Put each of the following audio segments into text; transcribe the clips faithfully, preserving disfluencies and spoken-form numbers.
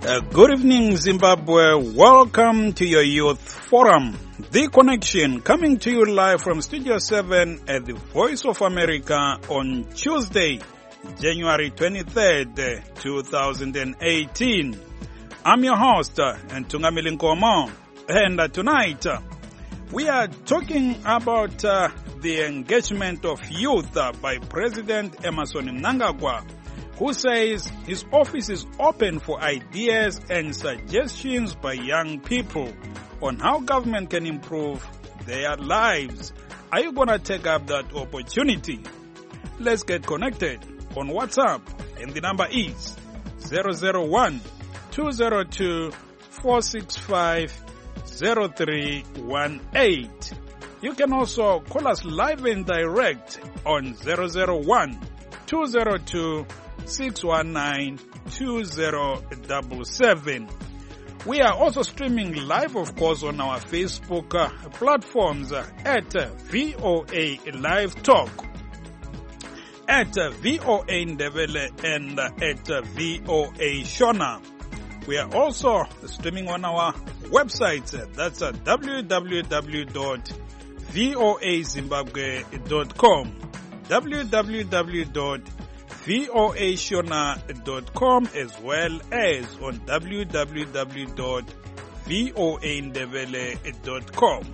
Uh, good evening, Zimbabwe. Welcome to your Youth Forum, The Connection, coming to you live from Studio seven at the Voice of America on Tuesday, January twenty-third, twenty eighteen. I'm your host, Ntungamili Nkomo, and uh, tonight uh, we are talking about uh, the engagement of youth uh, by President Emmerson Mnangagwa, who says his office is open for ideas and suggestions by young people on how government can improve their lives. Are you going to take up that opportunity? Let's get connected on WhatsApp, and the number is zero zero one, two zero two, four six five, zero three one eight. You can also call us live and direct on zero zero one, two zero two, six one nine, two zero seven seven. We are also streaming live, of course, on our Facebook uh, platforms uh, at uh, V O A Live Talk, at uh, V O A Ndebele, and uh, at uh, V O A Shona. We are also streaming on our website. Uh, that's uh, w w w dot voa zimbabwe dot com, w w w dot voa shona dot com, as well as on w w w dot voa ndebele dot com.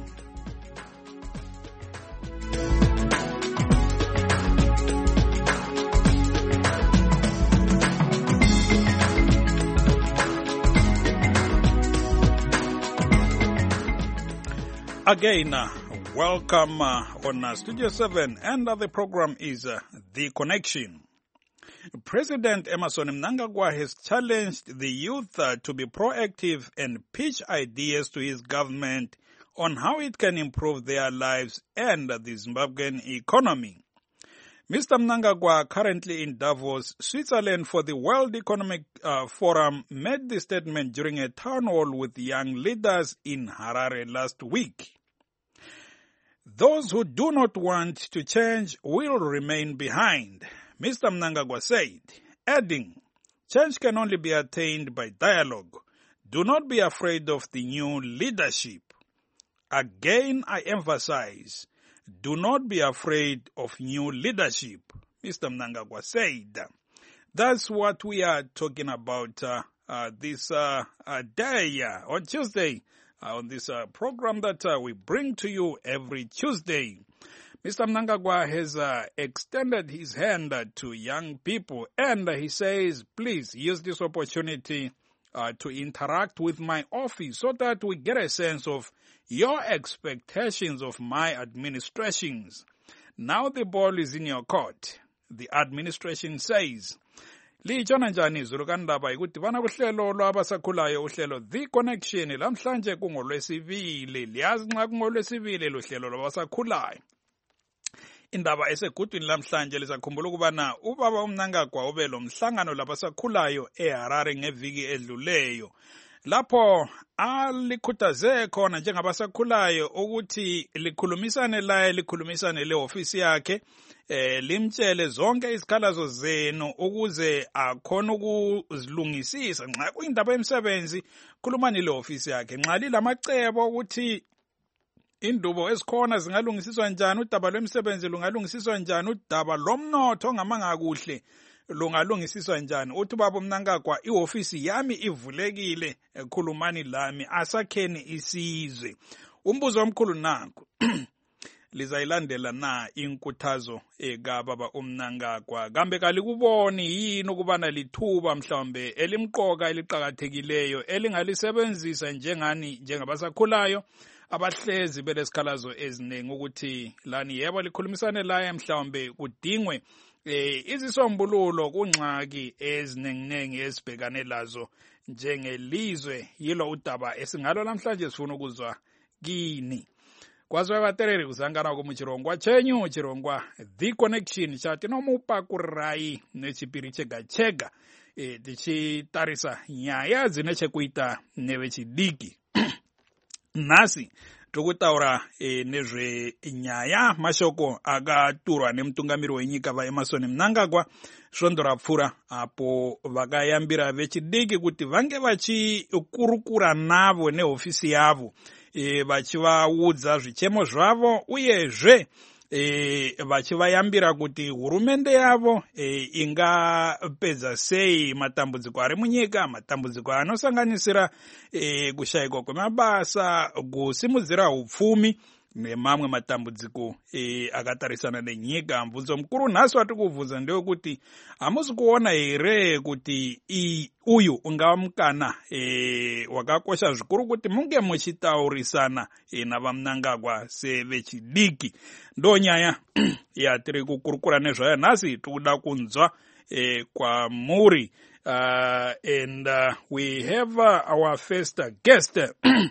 Again, uh, welcome uh, on uh, Studio seven, and uh, the program is uh, The Connection. President Emmerson Mnangagwa has challenged the youth uh, to be proactive and pitch ideas to his government on how it can improve their lives and uh, the Zimbabwean economy. Mister Mnangagwa, currently in Davos, Switzerland, for the World Economic uh, Forum, made the statement during a town hall with young leaders in Harare last week. Those who do not want to change will remain behind, Mister Mnangagwa said, adding, change can only be attained by dialogue. Do not be afraid of the new leadership. Again, I emphasize, do not be afraid of new leadership, Mister Mnangagwa said. That's what we are talking about uh, uh, this uh, uh, day, uh, on Tuesday, uh, on this uh, program that uh, we bring to you every Tuesday. Mister Mnangagwa has uh, extended his hand uh, to young people, and uh, he says, please use this opportunity uh, to interact with my office so that we get a sense of your expectations of my administrations. Now the ball is in your court. The administration says, Lijona njani izulu kandaba ikuthi bana kuhlelo lwabasakhulayo uhlelo The Connection lamhlanje kungolwesibili, liyazi nxa kungolwesibili lo hlelo lwabasakhulayo. Indaba esegudwini lamhlanje lisakhumbula ukubana ubaba uMnangagwa ube lo mhlangano labasakhulayo eHarare ngeviki edluleyo, lapho alikhuthaze khona njengabasakhulayo ukuthi likhulumisane laye, likhulumisane le ofisi yakhe, eh limtshele zonke izikhalazo zenu ukuze akhona ukuzilungisisa nxa kuyindaba yemsebenzi. Khulumani le ofisi yakhe nxa lilamacebo ukuthi indubo ezikhona zingalungisiswa njani, udaba lwemsebenzi lungalungisiswa njani, udaba lomnotho ongamanga kuhle lungalungisiswa njani. Uthi baba Mnangagwa, iofisi yami ivulekile, khulumani lami, asakheni isizwe. Umbuzo omkhulu nanku lizayilandela na inkuthazo eka baba uMnangagwa? Kambe kalikuboni yini ukubana lithuba mhlawumbe elimqoka eliqhakathekileyo elingalisebenzisa njengani njengabasakhulayo abahlezi belesikhalazo eziningi ukuthi lani yebo likhulumisane laye mhlawumbe kudingwe eh izisombululo kungxaki ezinenginengi esibhekane lazo njengelizwe. Yilo udaba esingalo namhlanje sifuna ukuzwa kini. Kwazwa batereri kuzangana ko muchirongwa chenyu, chirongwa The Connection chati no mupa kurai nechipiri chega chega eh tichitarisa nyaya dzine chekuita nevechidiki. Nasi tokutaura e, nezve nyaya mashoko akaturwa nemutungamiri wenyika vaEmmerson Mnangagwa svondorapfura apo vakayambira vechidiki kuti vange vachikurukura navo nehofisi yavo e, vachivaudza zvichemo zvavo uyezve E, vachivayambira kuti hurumende yavo e, ingapedza sei matambudziko ari munyika, matambudziko anosanganisira e, kushayikwa kwemabasa, kusimudzira upfumi nemamwe matambudziko e, akatarisana nenyika. Mubvunzo mukuru nhasi watiri kubvunza ndewekuti hamusi kuona here kuti i, uyu ungava mukana e, wakakosha zvikuru kuti munge muchitaurisana e, navaMnangagwa sevechidiki. Ndo nyaya yatiri kukurukura nezvayo nhasi tikuda kunzwa e, kwamuri. Uh, and uh, we have uh, our first uh, guest.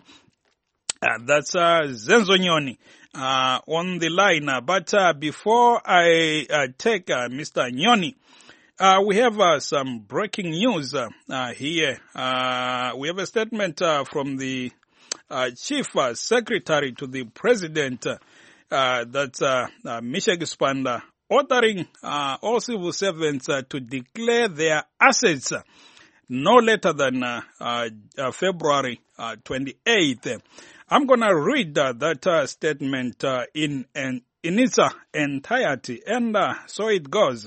Uh, that's uh, Zenzo Nyoni uh, on the line. Uh, but uh, before I uh, take uh, Mister Nyoni, uh, we have uh, some breaking news uh, uh, here. Uh, we have a statement uh, from the uh, Chief uh, Secretary to the President, uh, uh, that's uh, uh, Mishek Spanda, ordering uh, all civil servants uh, to declare their assets uh, no later than uh, uh, uh, February uh, twenty-eighth. I'm going to read uh, that uh, statement uh, in, in, in its uh, entirety, and uh, so it goes.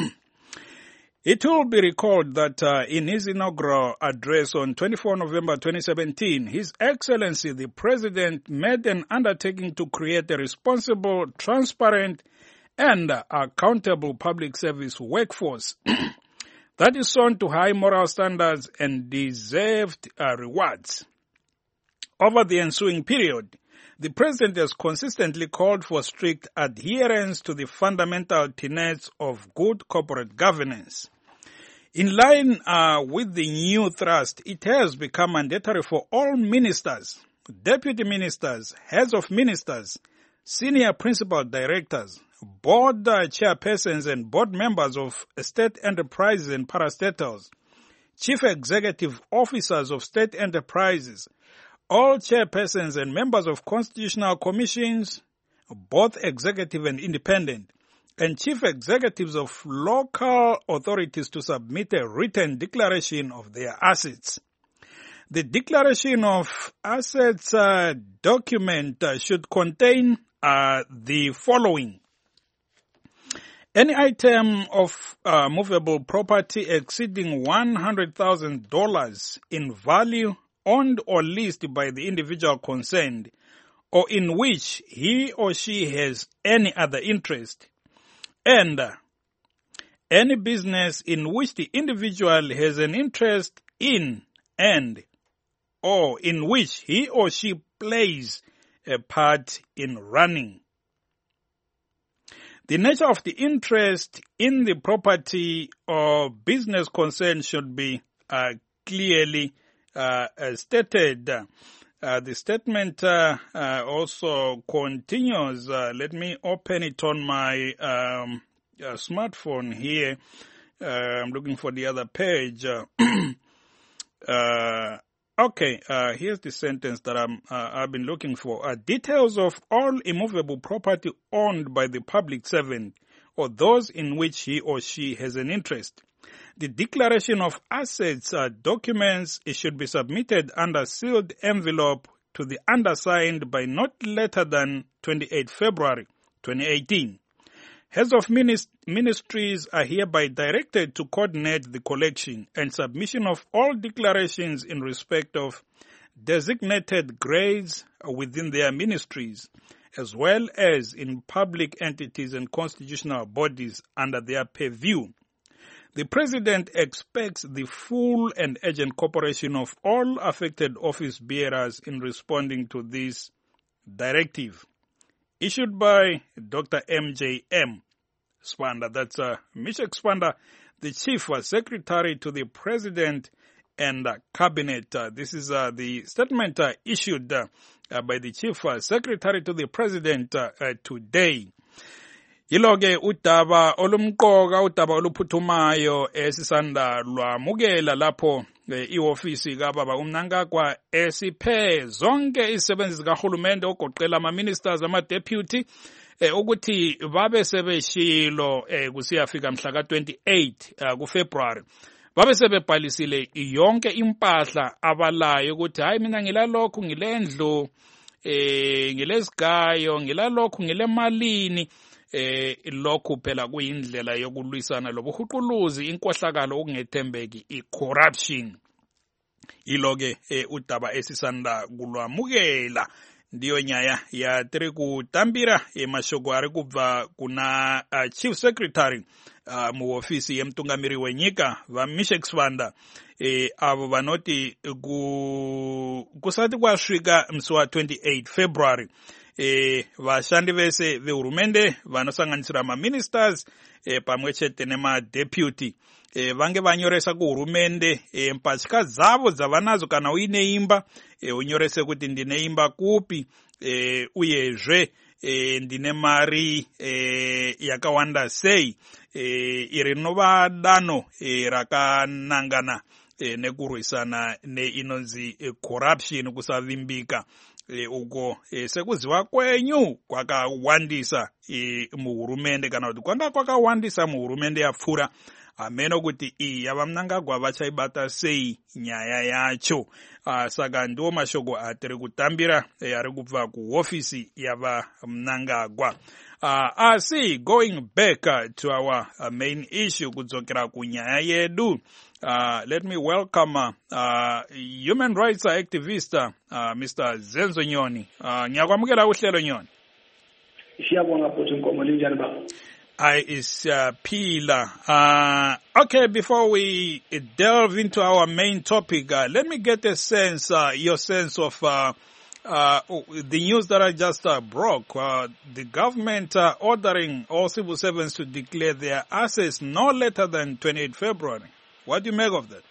It will be recalled that uh, in his inaugural address on the twenty-fourth of November twenty seventeen, His Excellency the President made an undertaking to create a responsible, transparent, and uh, accountable public service workforce that is sound to high moral standards and deserved uh, rewards. Over the ensuing period, the President has consistently called for strict adherence to the fundamental tenets of good corporate governance. In line uh, with the new thrust, it has become mandatory for all ministers, deputy ministers, heads of ministers, senior principal directors, board uh, chairpersons and board members of state enterprises and parastatals, chief executive officers of state enterprises, all chairpersons and members of constitutional commissions, both executive and independent, and chief executives of local authorities to submit a written declaration of their assets. The declaration of assets uh, document uh, should contain uh, the following. Any item of uh, movable property exceeding one hundred thousand dollars in value owned or leased by the individual concerned, or in which he or she has any other interest, and uh, any business in which the individual has an interest in and or in which he or she plays a part in running. The nature of the interest in the property or business concern should be uh, clearly uh, uh, stated. Uh, the statement uh, uh, also continues. Uh, let me open it on my um, uh, smartphone here. Uh, I'm looking for the other page. Uh, uh, okay, uh, here's the sentence that I'm, uh, I've been looking for. Uh, details of all immovable property owned by the public servant or those in which he or she has an interest. The declaration of assets uh, documents it should be submitted under sealed envelope to the undersigned by not later than the twenty-eighth of February twenty eighteen. Heads of minist- ministries are hereby directed to coordinate the collection and submission of all declarations in respect of designated grades within their ministries, as well as in public entities and constitutional bodies under their purview. The President expects the full and urgent cooperation of all affected office bearers in responding to this directive. Issued by Doctor M J M Spanda, that's uh, Mishek Spanda, the Chief uh, Secretary to the President and uh, Cabinet. Uh, this is uh, the statement uh, issued uh, uh, by the Chief uh, Secretary to the President uh, uh, today. Iloke udaba olumqoka udaba oluphuthumayo esisanda lwamukela lapho iofisi kababa uMnangagwa esiphe zonke izisebenzi zikahulumende ogoqela ama-ministers ama-deputy eh, ukuthi babe sebeshilo eh, kusiyafika mhla ka twenty-eight uh, kuFebruary babe sebebhalisile yonke impahla abalayo ukuthi hayi mina ngilalokhu ngilendlu eh ngilesigayo ngilalokhu ngilemalini eh lokhu phela kuyindlela yokulwisana lobuhuquluzi inkohlakalo okungethembeki i-corruption iloke eh, udaba esisanda kulwamukela ndiyo nyaya ya tiri kutambira emashoko ari kubva kuna uh, chief secretary uh, mu ofisi yemtungamiri wenyika vaMishek Sibanda eh, avo vanoti ku, kusati kwasvika musi wa twenty-eight February eh, vashandi vese vehurumende vanosanganisira ma-ministers eh, pamwe chete nema-deputy eh, vange vanyoresa kuhurumende eh, mpatya dzavo dzavanadzo kana uine imba eh, unyorese kuti ndine imba kupi eh, uyezve eh, ndine mari eh, yakawanda sei eh, iri rinova danho eh, rakanangana eh, nekurwisana neinonzi eh, corruption kusavimbika E, uko e, sekuziva kwenyu kwakawandisa e, muhurumende kana kuti kwanga kwakawandisa muhurumende yapfura ameno kuti iyi yava Mnangagwa vachaibata sei nyaya yacho. Uh, saka ndiwo mashoko atiri kutambira e, ari kubva kuhofisi yava Mnangagwa. Uh, asi going back uh, to our uh, main issue kudzokera kunyaya yedu. Uh, let me welcome uh, uh, human rights activist uh, Mister Zenzo Nyoni. Uh, ngiyakwamukela uhlelo Nyoni. Siyabonga futhi inkomo linjani baba? I is uh, Pila. Uh, okay, before we delve into our main topic, uh, let me get a sense, uh, your sense of uh, uh, the news that I just uh, broke. Uh, the government uh, ordering all civil servants to declare their assets no later than twenty-eighth February. What do you make of that?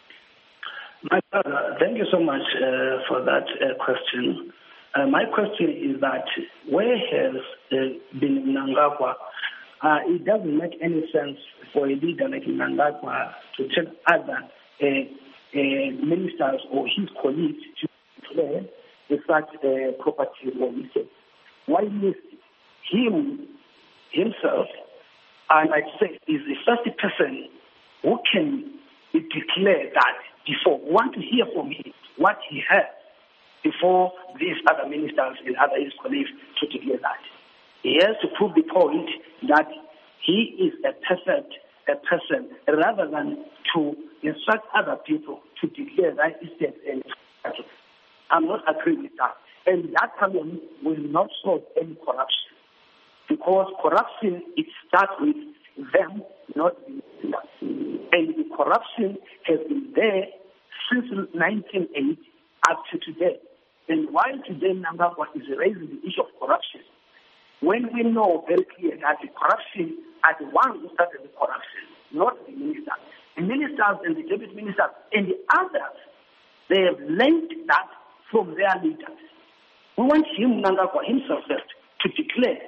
My brother, thank you so much uh, for that uh, question. Uh, my question is that where has uh, been Mnangagwa? Uh, it doesn't make any sense for a leader like Mnangagwa to tell other uh, uh, ministers or his colleagues to declare such uh, property releases. Why must him himself, and I say, is the first person who can declare that before. We want to hear from him what he had before these other ministers and other his colleagues to declare that. He has to prove the point that he is a perfect a person rather than to instruct other people to declare that instead. And I'm not agreeing with that. And that alone will not solve any corruption. Because corruption, it starts with them, not the and the corruption has been there since nineteen eighty up to today. And while today Mnangagwa is raising the issue of corruption, when we know very clearly that the corruption are the ones who started the corruption, not the ministers. The ministers and the deputy ministers and the others, they have learned that from their leaders. We want him, Mnangagwa himself, to declare.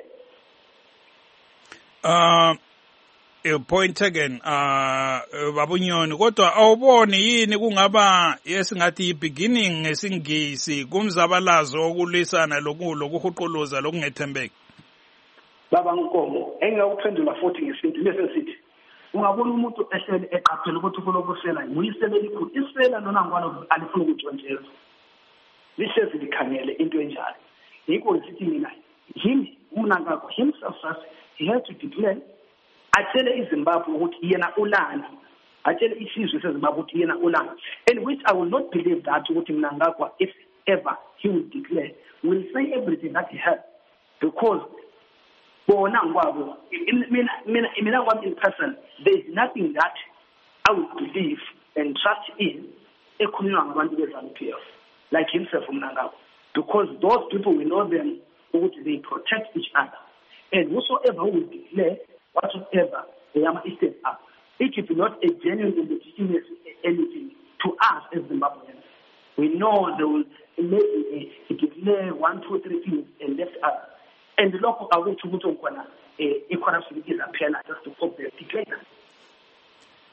Uh, a point again, uh, Babunyoni, kodwa awuboni yini kungaba esingathi beginning ngesingisi kumzabalazo okulwisana lokuhuquluza lokungethembeki. Baba Nkomo, engawuphendula futhi ngesintu bese sithi ungabona umuntu ehlele eqaphela ukuthi ufuna ukusela nguyisele likhulu isela nona ngwalo alifuna ukutshontshelwa lishezi likhangele into enjalo yikho sithi mina him uMnangagwa himself first he had to declare atshele iZimbabwe ukuthi yena ulani atshele isizwe seZimbabwe ukuthi yena ulani, and which I will not believe that ukuthi Mnangagwa, if ever he will declare, will say everything that he has, because bona ngwabo mina mina mina in person there is nothing that I would believe and trust in ekhulunywa ngabantu beZANU P F like himself Mnangagwa, because those people, we know them, they protect each other, and whosoever will declare whatsoever the Yama Eastern are, it is not a genuine and legitimate anything to us as Zimbabweans. We know they will maybe uh, declare one, two, three things and left others. And the local away to Mutongwana, a corruption is a penalty just to cope their declare.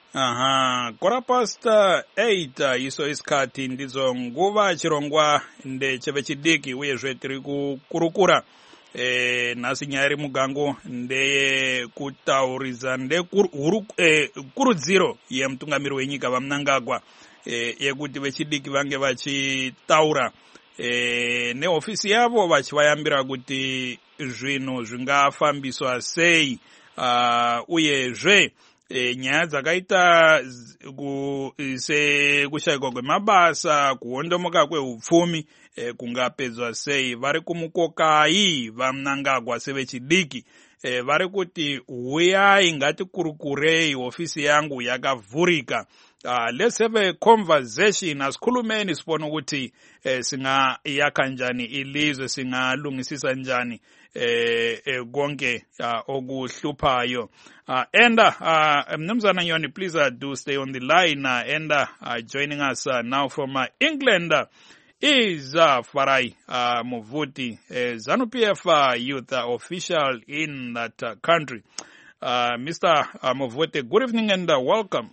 aha quarter past uh, eight uh, iso isikhathi ndizo nguva chirongwa ndechevechidiki uyezve tiri kukurukura eh, nhasi nyaya iri mugango ndeye kutaurisa ndekurudziro eh, yemutungamiri wenyika vaMnangagwa eh, yekuti vechidiki vange vachitaura eh, nehofisi yavo vachivayambira kuti zvinhu zvingafambiswa sei uh, uyezve E, nyaya dzakaita sekushayikwa kwemabasa kuhondomoka kweupfumi e, kungapedzwa sei. Vari kumukokai vaMnangagwa sevechidiki e, vari kuti huyai ngatikurukurei, ofisi yangu yakavhurika. Uh, let's have a conversation asikhulumeni sibone ukuthi eh, singayakha njani ilizwe, singalungisisa njani eh, eh konke uh, okuhluphayo. Uh, Enda, uh, Mnumzana Nyoni, please uh, do stay on the line. Uh, Enda, uh, joining us uh, now from uh, England uh, is uh, Farai uh, Movuti, uh, ZANU-P F uh, youth uh, official in that uh, country. Uh, Mister Uh, Movuti, good evening and uh, welcome.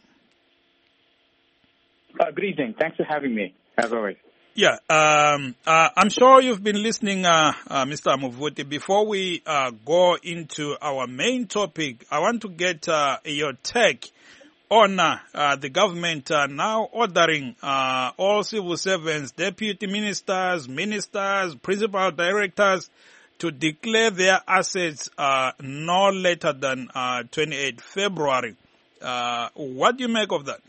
Uh, good evening. Thanks for having me, as always. Yeah, um, uh, I'm sure you've been listening, uh, uh, Mister Movuti. Before we uh, go into our main topic, I want to get uh, your take on uh, uh, the government uh, now ordering uh, all civil servants, deputy ministers, ministers, principal directors to declare their assets uh, no later than uh, twenty-eighth February. Uh, what do you make of that?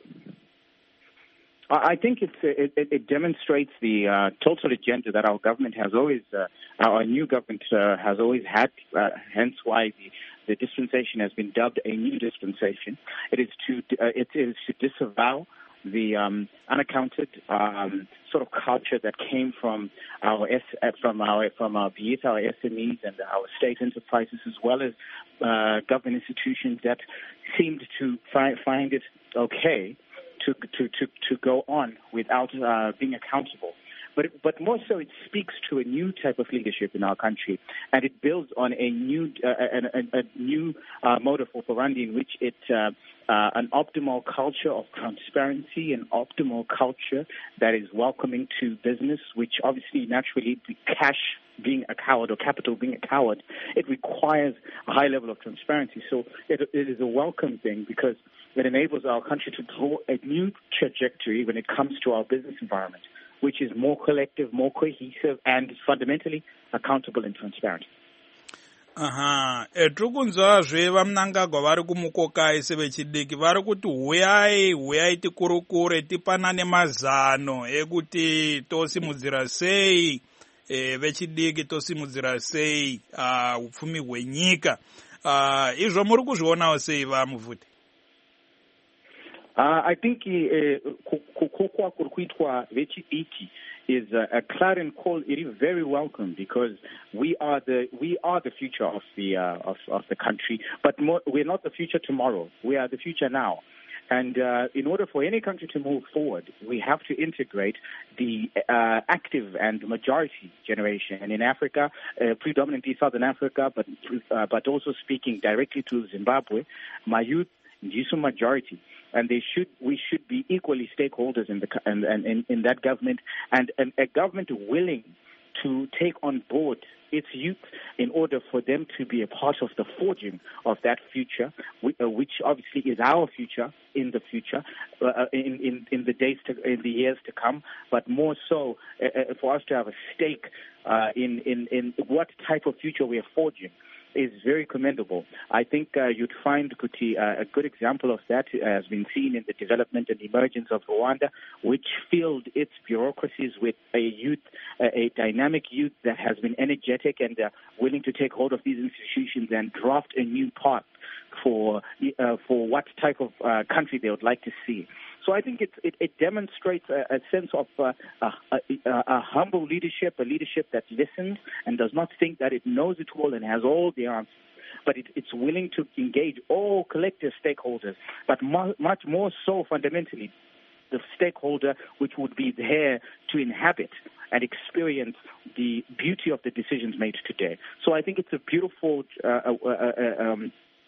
I think it's, it, it demonstrates the uh, total agenda that our government has always, uh, our new government uh, has always had, uh, hence why the, the dispensation has been dubbed a new dispensation. It is to, uh, it is to disavow the um, unaccounted um, sort of culture that came from our S, from our from our be it our S M Es and our state enterprises, as well as uh, government institutions that seemed to fi- find it okay To, to, to, to go on without uh, being accountable. But but more so, it speaks to a new type of leadership in our country, and it builds on a new uh, a, a, a new uh, mode of operandi in which it uh, uh, an optimal culture of transparency, an optimal culture that is welcoming to business, which obviously naturally the cash being a coward or capital being a coward, it requires a high level of transparency. So it, it is a welcome thing because it enables our country to draw a new trajectory when it comes to our business environment, which is more collective, more cohesive, and fundamentally accountable and transparent. Aha, etiri kunzwazve vaMnangagwa vari kumukokai sevechidiki vari kuti huyai huyai tikurukure tipanane mazano ekuti tosimudzira sei e, vechidiki tosimudzira sei uh, upfumi hwenyika. Uh, izvo muri kuzvionawo sei vaMuvuti? Uh, I think kukokwa kuri kuitwa vechidiki is a, a clarion call. It is very welcome because we are the we are the future of the uh, of of the country. But more, we're not the future tomorrow. We are the future now. And uh, in order for any country to move forward, we have to integrate the uh, active and majority generation. And in Africa, uh, predominantly Southern Africa, but uh, but also speaking directly to Zimbabwe, my youth, Ndiso majority. And they should, we should be equally stakeholders in the and, and in, in that government, and, and a government willing to take on board its youth in order for them to be a part of the forging of that future, which obviously is our future in the future, uh, in, in in the days to, in the years to come. But more so, uh, for us to have a stake uh, in in in what type of future we are forging is very commendable. I think uh, you'd find, Kuti, uh, a good example of that has been seen in the development and emergence of Rwanda, which filled its bureaucracies with a youth, uh, a dynamic youth that has been energetic and uh, willing to take hold of these institutions and draft a new path for uh, for what type of uh, country they would like to see. So I think it, it, it demonstrates a, a sense of uh, a, a, a humble leadership, a leadership that listens and does not think that it knows it all and has all the answers, but it, it's willing to engage all collective stakeholders, but mo- much more so fundamentally the stakeholder which would be there to inhabit and experience the beauty of the decisions made today. So I think it's a beautiful uh, uh, uh, um,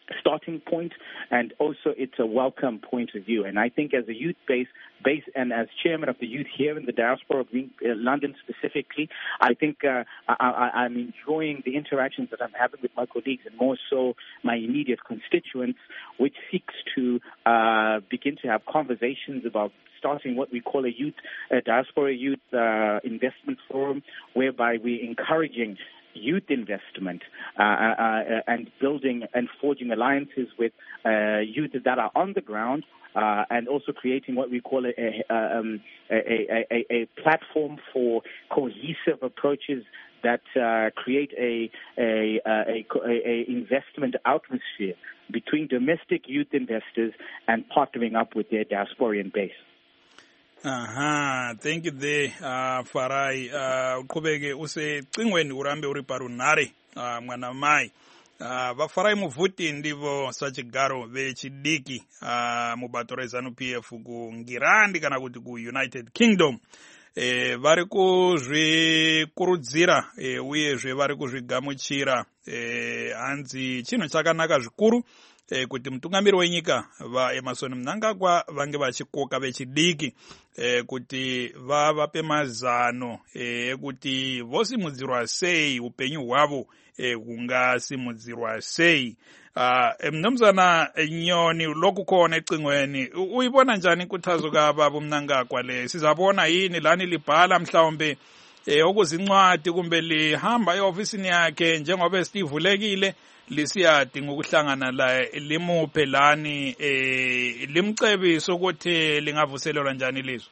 starting point, and also it's a welcome point of view. And I think as a youth base, base and as chairman of the youth here in the diaspora of uh, London specifically, I think uh, I, I, I'm enjoying the interactions that I'm having with my colleagues, and more so my immediate constituents, which seeks to uh, begin to have conversations about starting what we call a youth, a diaspora youth uh, investment forum, whereby we're encouraging youth investment uh, uh, and building and forging alliances with uh, youth that are on the ground, uh, and also creating what we call a, a, um, a, a, a platform for cohesive approaches that uh, create a, a, a, a, a investment atmosphere between domestic youth investors and partnering up with their diasporian base. Aha, thank you there, uh, Farai. Uh, Kubege use cingweni urambe uri parunare, uh, mwana mai. Uh, Vafarai muvuti ndivo sachigaro vechidiki, uh, mubato ZANU P F ku Ngirandi kana kuti ku United Kingdom. E, vari kuzvikurudzira e, uyezve vari kuzvigamuchira e, hanzi chinhu chakanaka zvikuru e, kuti mutungamiri wenyika vaEmmerson Mnangagwa vange vachikoka vechidiki e, kuti vavape mazano ekuti e, vosimudzirwa sei upenyu hwavo hungasimudzirwa e, sei. Uh, mnumzana Nyoni lokukhona ecingweni uyibona njani inkuthazo kababa uMnangagwa le? Sizabona yini lani libhala mhlawumbe eh okuzincwadi kumbe lihamba eofisini yakhe njengoba esivulekile lisiyadinga ukuhlangana la limuphe lani eh limcebiso ukuthi lingavuselelwa njani lizwe?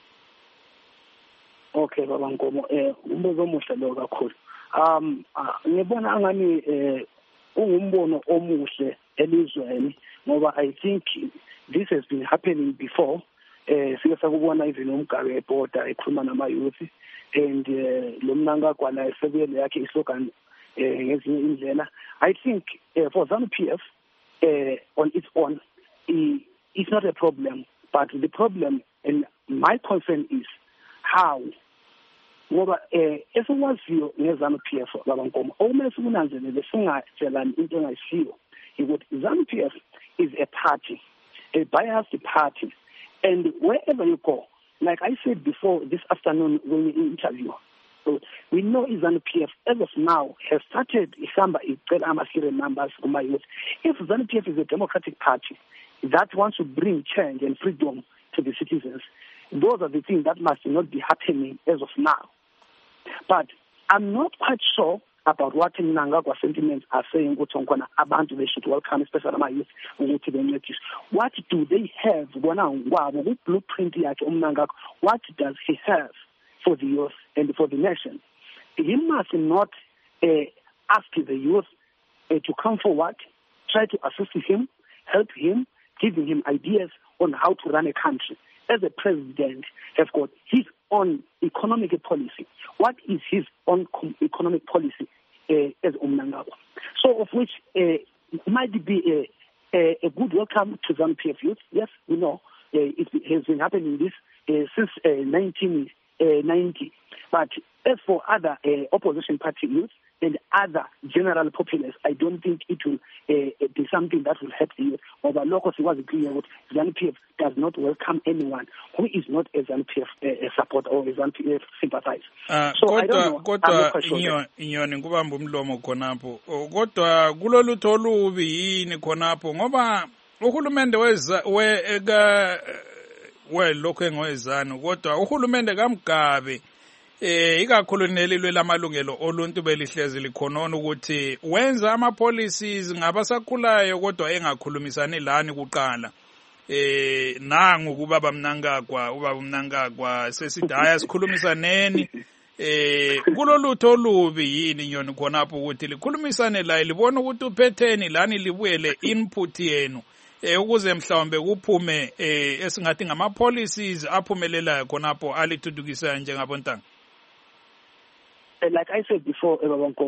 Okay baba Nkomo, eh umbuzo omuhle lo kakhulu. Um ngibona angani eh ungumbono omuhle elizweni ngoba I think this has been happening before. Eh sike sakubona even umgabe eborder ekhuluma nama youth, and lo Mnangagwa la esebele yakhe islogan eh ngezinye indlela. I think uh, for ZANU P F uh, on its own it's not a problem, but the problem and my concern is how ngoba eh esikwaziyo ngeZANU P F baba Nkomo okumele sikunanzelele singatshelani into engayisiyo ukuthi ZANU P F is a party, a biased party, and wherever you go, like I said before this afternoon when we interview, so we know ZANU P F as of now has started ihamba icela ama-serial numbers kuma youth. If ZANU P F is a democratic party that wants to bring change and freedom to the citizens, those are the things that must not be happening as of now. But I'm not quite sure about what Mnangagwa sentiments are saying. Abantu they should welcome, especially my youth. What do they have? Blueprint what does he have for the youth and for the nation? He must not uh, ask the youth uh, to come forward, try to assist him, help him, giving him ideas on how to run a country. As a president, has got his own economic policy. What is his own economic policy uh, as Mnangagwa? So, of which uh, might be a, a, a good welcome to ZANU P F youth. Yes, we know uh, it has been happening this uh, since uh, nineteen ninety. But as for other uh, opposition party youth and other general populace, I don't think it will uh, be something that will help the youth. Although locals was clear that ZANU P F does not welcome anyone who is not a ZANU P F uh, support or a ZANU P F sympathizer. Uh, so kodwa, I don't know. Kodwa inyo, inyoni ngubamba umlomo khonapho. Kodwa kulolutho olubi yini khonapho ngoba uhulumende weza we eka we lokho engwezana kodwa uhulumende kaMgabe eh ikakhulu nelilwe lamalungelo oluntu belihlezi likhonona ukuthi wenza ama policies ngabasakhulayo kodwa engakhulumisani lani kuqala eh nangu kubaba Mnangagwa ubaba Mnangagwa sesidaya sikhulumisaneni eh kulolutho olubi yini nyoni khonapho ukuthi likhulumisane la libona ukuthi uphetheni lani libuyele input yenu eh ukuze mhlawumbe kuphume eh esingathi ngama policies aphumelelayo khonapho alithuthukisa njengabontanga. Like I said before,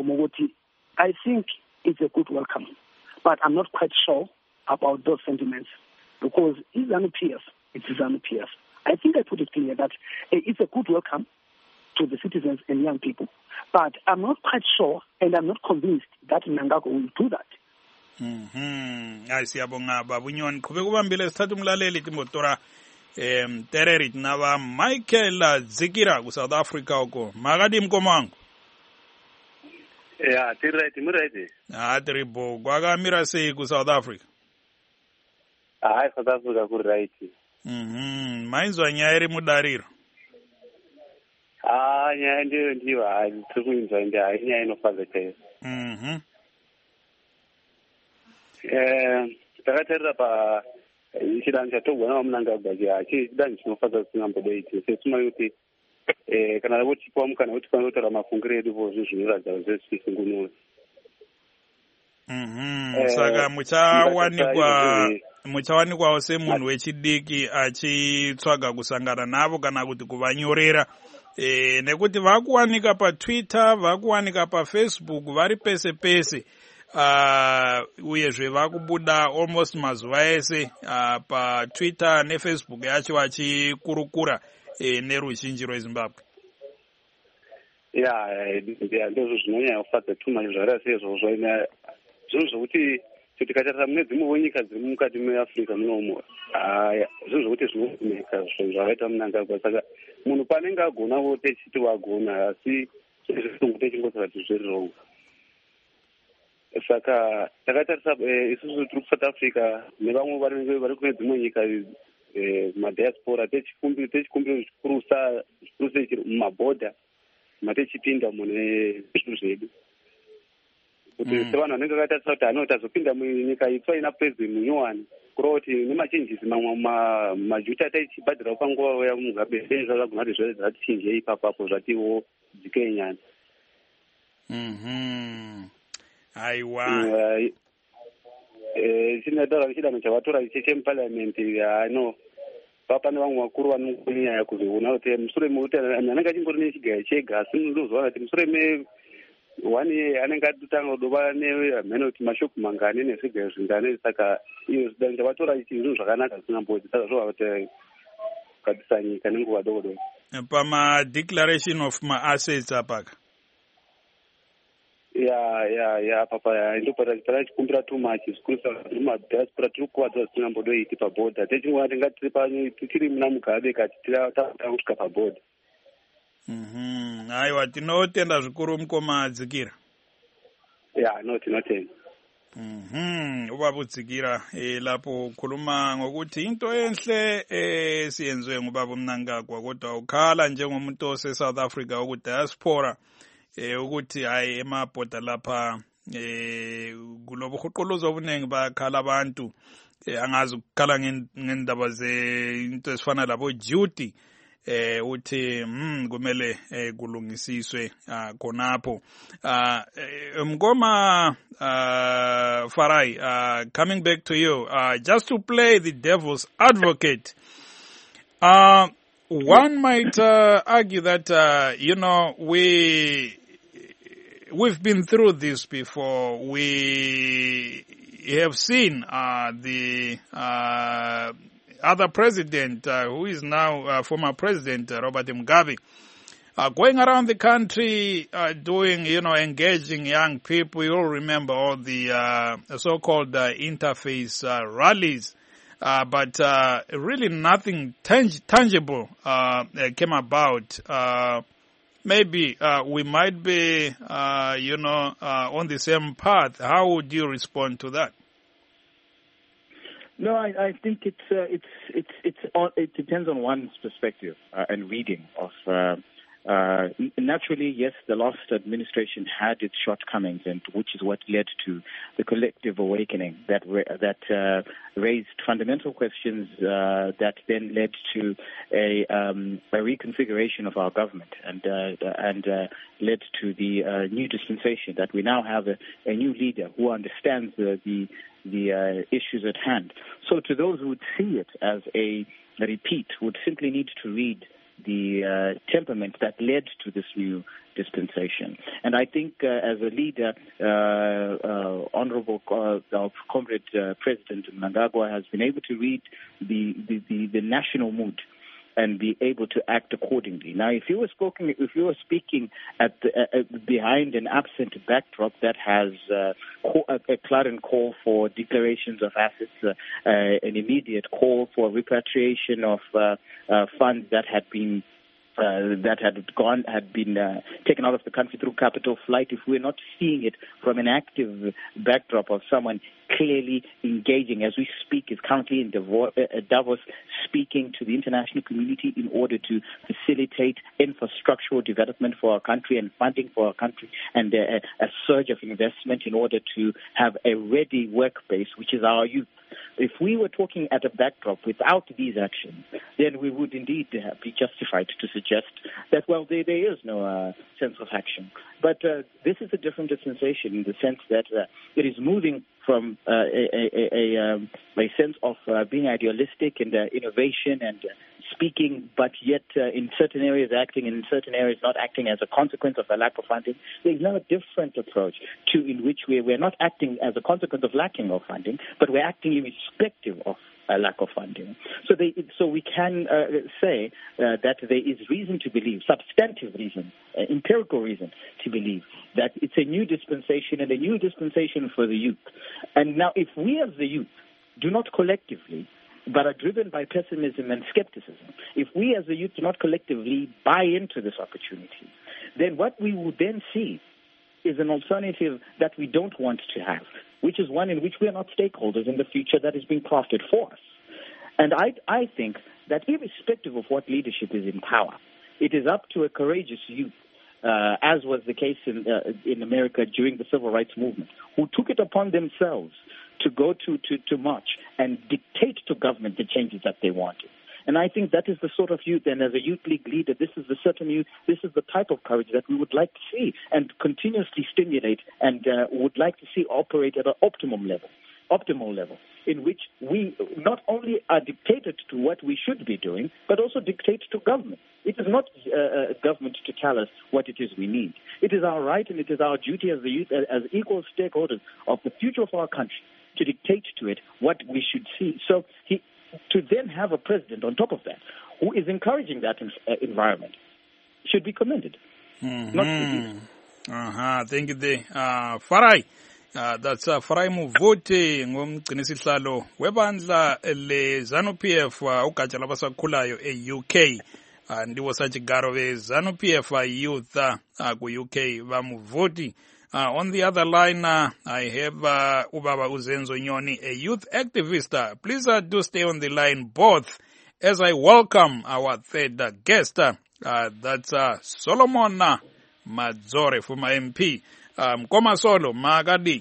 I think it's a good welcome, but I'm not quite sure about those sentiments because it's ZANU P F, it's ZANU P F. I think I put it clear that it's a good welcome to the citizens and young people, but I'm not quite sure and I'm not convinced that Mnangagwa will do that. Mhm. Hayi siyabonga baba uNyoni. Qhubeka ubambile sithatha umlaleli timotora em Tererit naba Michael Zikira ku South Africa uko. Makadi mkomango. Yeah, tirright, murayiti. Ah tribo kwakamira sei ku South Africa. Ah, South Africa ku right. Mhm. Mainzwa nyaya iri mudariro. Ah, nyaya ndiyo ndiyo hayi tiri kuinzwa ndi hayi nyaya inofadza chaiyo. Mhm. Eh, takatarira pa chidanho chatogwa nawo Mnangagwa chiya chidanho chinofadza kusingambodoiti sesuma kuti eh kana vochipiwa mukana kuti panotora mafungiro edu vo zvinhu zvinoratidza kuti zvesisungunuwe. Mhm. Saka muchawanikwa muchawanikwawo semunhu wechidiki achitsvaga kusangana navo kana kuti kuvanyorera eh nekuti vakuwanika paTwitter, vakuwanika paFacebook, vari pese pese. Uh, uyezve vakubuda almost mazuva ese uh, paTwitter neFacebook yacho vachikurukura eh, neruzhinji rweZimbabwe. Ya, ndizvo zvinonyanya kufadza tuma zvakadai seizvozvo. Zvinhu zvokuti tikatarisa mune dzimwewo nyika dziri mukati meAfrica munomu, zvinhu zvokuti zvinogumeka zvinhu zvakaita Mnangagwa. Saka munhu paanenge agonawo techiti wagona, asi zvisungu techingotsaka kuti zviri wrong. Saka takatarisa isusu tiri kuSouth Africa nevamwe vari kune dzimwe nyika madiaspora techikumbira techikumbira zvikuru sei mumabhodha matechipinda mune zvinhu zvedu kuti sevanhu vanenge vakatarisa kuti hano tazopinda munyika itsva ina president munyowani kurova kuti nemachenjisi mamwe majuta ataichibhadhira panguva ya Mugabe zvakagona kuti zvatichinjei ipapapo zvatiwo dzikei nyana. Mhm. Aiwa. Eh chinotaura chidanho chavatora ichi chemuparliament ano papane vamwe vakuru vanokone nyaya kuzoona kuti mushure mekuti anenge achimbori nechigaya chega asi ndinozoona kuti mushure me one year anenge atotanga kudova nemhene kuti mashoko mangani nezvigaya zvingani. Saka iyo chidanho chavatora ichi zvinhu zvakanaka zvisingambodzi. Saka zvova kuti kukatisa nyika nenguva doko doko. Pama declaration of ma assets apaka. Ya ya ya papa ndo para para chikumbira too much sikusa madiaspora tiri kuvadza zvisingambodoiti pabhodha techingona tingatiri pano tiri muna Mugabe kati tiri kusvika pabhodha. Mhm. Aiwa tinotenda zvikuru mukoma Dzikira. Ya no tinotenda. Mhm. Ubaba eh lapho khuluma ngokuthi into enhle eh siyenzwe ngubaba Mnangagwa kodwa ukhala njengomuntu ose South Africa ku diaspora eh ukuthi hayi emabhoda lapha eh kulobuhuquluzo obuningi bakhala abantu eh angazi ukukhala ngendaba ze into esifana labo duty eh uthi mm kumele eh kulungisiswe khonapho. Ah Mngoma uh Farai, uh coming back to you, uh just to play the devil's advocate, uh one might uh, argue that uh you know we We've been through this before. We have seen uh, the uh, other president, uh, who is now uh, former president uh, Robert Mugabe, uh, going around the country uh, doing, you know, engaging young people. You all remember all the uh, so-called uh, interface uh, rallies. Uh, but uh, really nothing tang- tangible uh, came about. Uh, Maybe uh, we might be, uh, you know, uh, on the same path. How would you respond to that? No, I, I think it's uh, it's it's it's all, it depends on one's perspective uh, and reading of. Uh, uh, naturally, yes, the last administration had its shortcomings, and which is what led to the collective awakening that that uh, raised fundamental questions uh, that then led to a, um, a reconfiguration of our government, and uh, and uh, led to the uh, new dispensation that we now have a, a new leader who understands the the, the uh, issues at hand. So, to those who would see it as a, a repeat, would simply need to read the uh, temperament that led to this new dispensation. And I think uh, as a leader, uh, uh, Honorable uh, our Comrade uh, President Mnangagwa has been able to read the, the, the, the national mood and be able to act accordingly. Now, if you were speaking, if you were speaking at the, uh, behind an absent backdrop that has uh, call, a, a clarion call for declarations of assets, uh, uh, an immediate call for repatriation of uh, uh, funds that had been Uh, that had gone, had been uh, taken out of the country through capital flight, if we're not seeing it from an active backdrop of someone clearly engaging, as we speak, is currently in Davos, speaking to the international community in order to facilitate infrastructural development for our country and funding for our country, and uh, a surge of investment in order to have a ready work base, which is our youth. If we were talking at a backdrop without these actions, then we would indeed uh, be justified to suggest that, well, there, there is no uh, sense of action. But uh, this is a different dispensation in the sense that uh, it is moving from uh, a, a, a, um, a sense of uh, being idealistic and uh, innovation and uh, speaking, but yet uh, in certain areas acting and in certain areas not acting as a consequence of a lack of funding. There's now a different approach to in which we, we're not acting as a consequence of lacking of funding, but we're acting irrespective of a lack of funding. So they, so we can uh, say uh, that there is reason to believe, substantive reason, uh, empirical reason to believe that it's a new dispensation and a new dispensation for the youth. And now if we as the youth do not collectively but are driven by pessimism and skepticism, if we as a youth do not collectively buy into this opportunity, then what we will then see is an alternative that we don't want to have, which is one in which we are not stakeholders in the future that is being crafted for us. And I, I think that irrespective of what leadership is in power, it is up to a courageous youth, uh, as was the case in, uh, in America during the Civil Rights Movement, who took it upon themselves to go to, to, to march and dictate to government the changes that they wanted. And I think that is the sort of youth, and as a youth league leader, this is the certain youth, this is the type of courage that we would like to see and continuously stimulate and uh, would like to see operate at an optimum level, optimal level, in which we not only are dictated to what we should be doing, but also dictate to government. It is not uh, government to tell us what it is we need. It is our right and it is our duty as the youth, as equal stakeholders of the future of our country, to dictate to it what we should see. So he, to then have a president on top of that who is encouraging that in, uh, environment should be commended. Mm-hmm. Not reduced. Uh-huh. Thank you. The uh, Farai. Uh, that's uh, Farai Muvuti ngumgcinisihlalo webandla le ZANU-P F uh, ugatsha labasakhulayo e-U K. Uh, ndiwo sajigaro be ZANU-P F uh, youth uh, ku-U K bamuvuti. Uh, on the other line, uh, I have uh, Ubaba Uzenzo Nyoni, a youth activist. Uh, please uh, do stay on the line both as I welcome our third uh, guest. Uh, that's uh, Solomon uh, Madzore from M P. Um, Koma Solo, Magadi.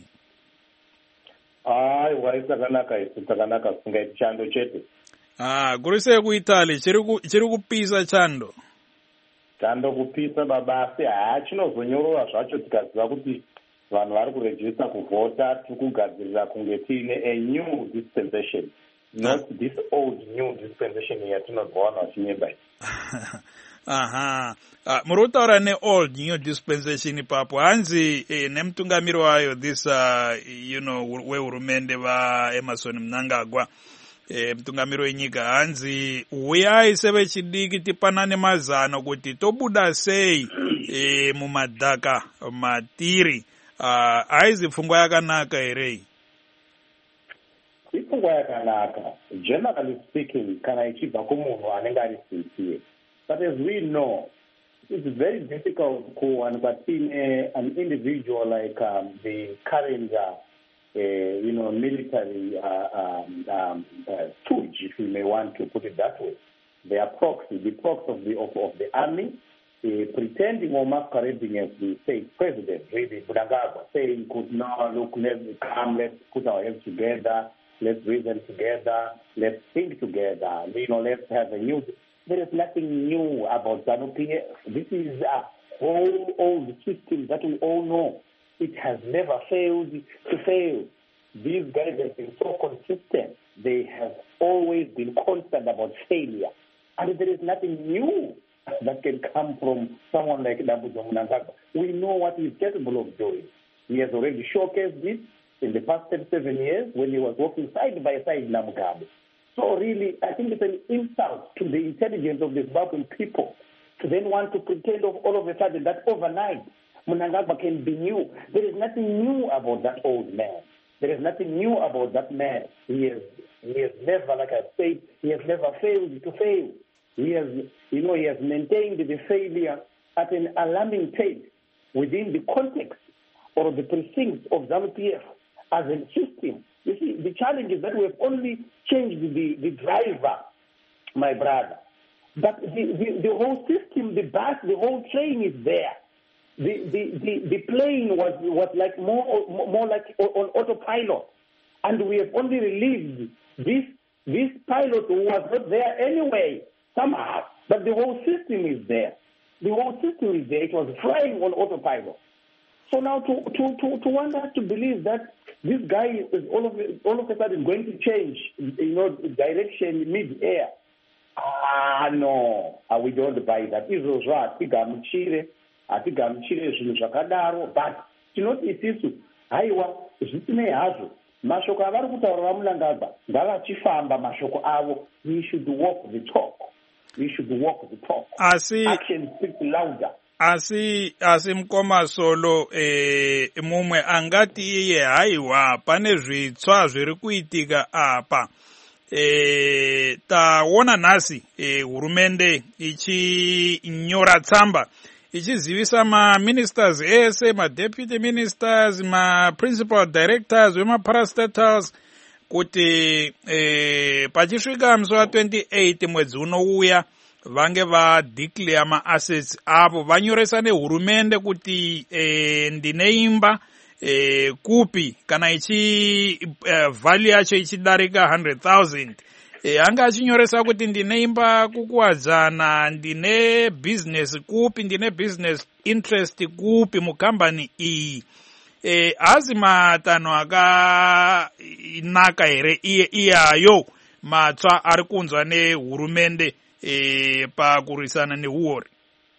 Hayi wayisakanaka isitakanaka singa chando chetu. Ah, kurise ku Italy, chiri kupisa chando. Chando kupisa babasi hachinozonyorova zvacho tikaziva kuti vanhu vari kurejista kuvhota tikugadzirira kunge tiine a new dispensation, not this old new dispensation yatinozwa vanhu vachinyeba. Aha. Uh, muri kutaura ne-old new dispensation ipapo hanzi eh, nemutungamiri wayo this uh, you know wehurumende vaEmmerson Mnangagwa e, mutungamiri wenyika hanzi uyai sevechidiki tipanane mazano kuti tobuda sei e, mumadhaka matiri. Uh, aizi pfungwa yakanaka here? Ipfungwa yakanaka, generally speaking, kana ichibva kumunhu anenge ari sincere. But as we know, it's very difficult kuwanikwa tiine an individual like um, the current uh, Uh, you know, military uh, um, um, uh, stooge, if you may want to put it that way. They are proxy, the proxy of the of, of the army, uh, pretending or masquerading as the state president, really, Mnangagwa, saying, "Could now look, let's come, let's put our heads together, let's reason together, let's think together, you know, let's have a new." There is nothing new about ZANU-P F. This is a whole old system that we all know. It has never failed to fail. These guys have been so consistent. They have always been constant about failure. And there is nothing new that can come from someone like Dabuzo Mnangagwa. We know what he's capable of doing. He has already showcased this in the past thirty-seven years when he was working side by side with Mugabe. So really, I think it's an insult to the intelligence of the Zimbabwean people to then want to pretend of all of a sudden that overnight Mnangagwa can be new. There is nothing new about that old man. There is nothing new about that man. He has, he has never, like I said, he has never failed to fail. He has, you know, he has maintained the failure at an alarming pace within the context or the precincts of ZANU P F as a system. You see, the challenge is that we have only changed the, the driver, my brother. But the, the, the whole system, the bus, the whole train is there. The, the, the, the plane was, was like more, more like on autopilot. And we have only released this, this pilot who was not there anyway, somehow. But the whole system is there. The whole system is there. It was flying on autopilot. So now to, to, to, to want us to believe that this guy is all of, all of a sudden going to change, you know, direction mid-air. Ah, no. Ah, we don't buy that. Izvo hatigamuchire, hatigamuchire zvinhu zvakadaro, but tinoti isisu, haiwa, zvisinei hazvo. Mashoko avari kutaura vaMnangagwa ngavachifamba mashoko avo. We should walk the talk. We should walk the talk. Asi, action speaks louder. Asi asi Mkoma Solo eh mumwe angati iye haiwa pane zvitsva zviri kuitika apa. E, taona nhasi e, hurumende ichinyora tsamba ichizivisa ma-ministers ese, ma-deputy ministers, ma-principal directors wema-parastatals kuti e, pachisvika musi wa twenty-eight mwedzi unouya vange vadeclare ma-assets avo, vanyoresa nehurumende kuti e, ndine imba E, kupi kana ichi uh, value yacho ichidarika one hundred thousand e, anga achinyoresa kuti ndine imba kukuwadzana, ndine business kupi, ndine business interest kupi mukambani iyi. E, hazi matanho akanaka here iye iyayo matsva ari kunzwa nehurumende e, pakurwisana nehuori.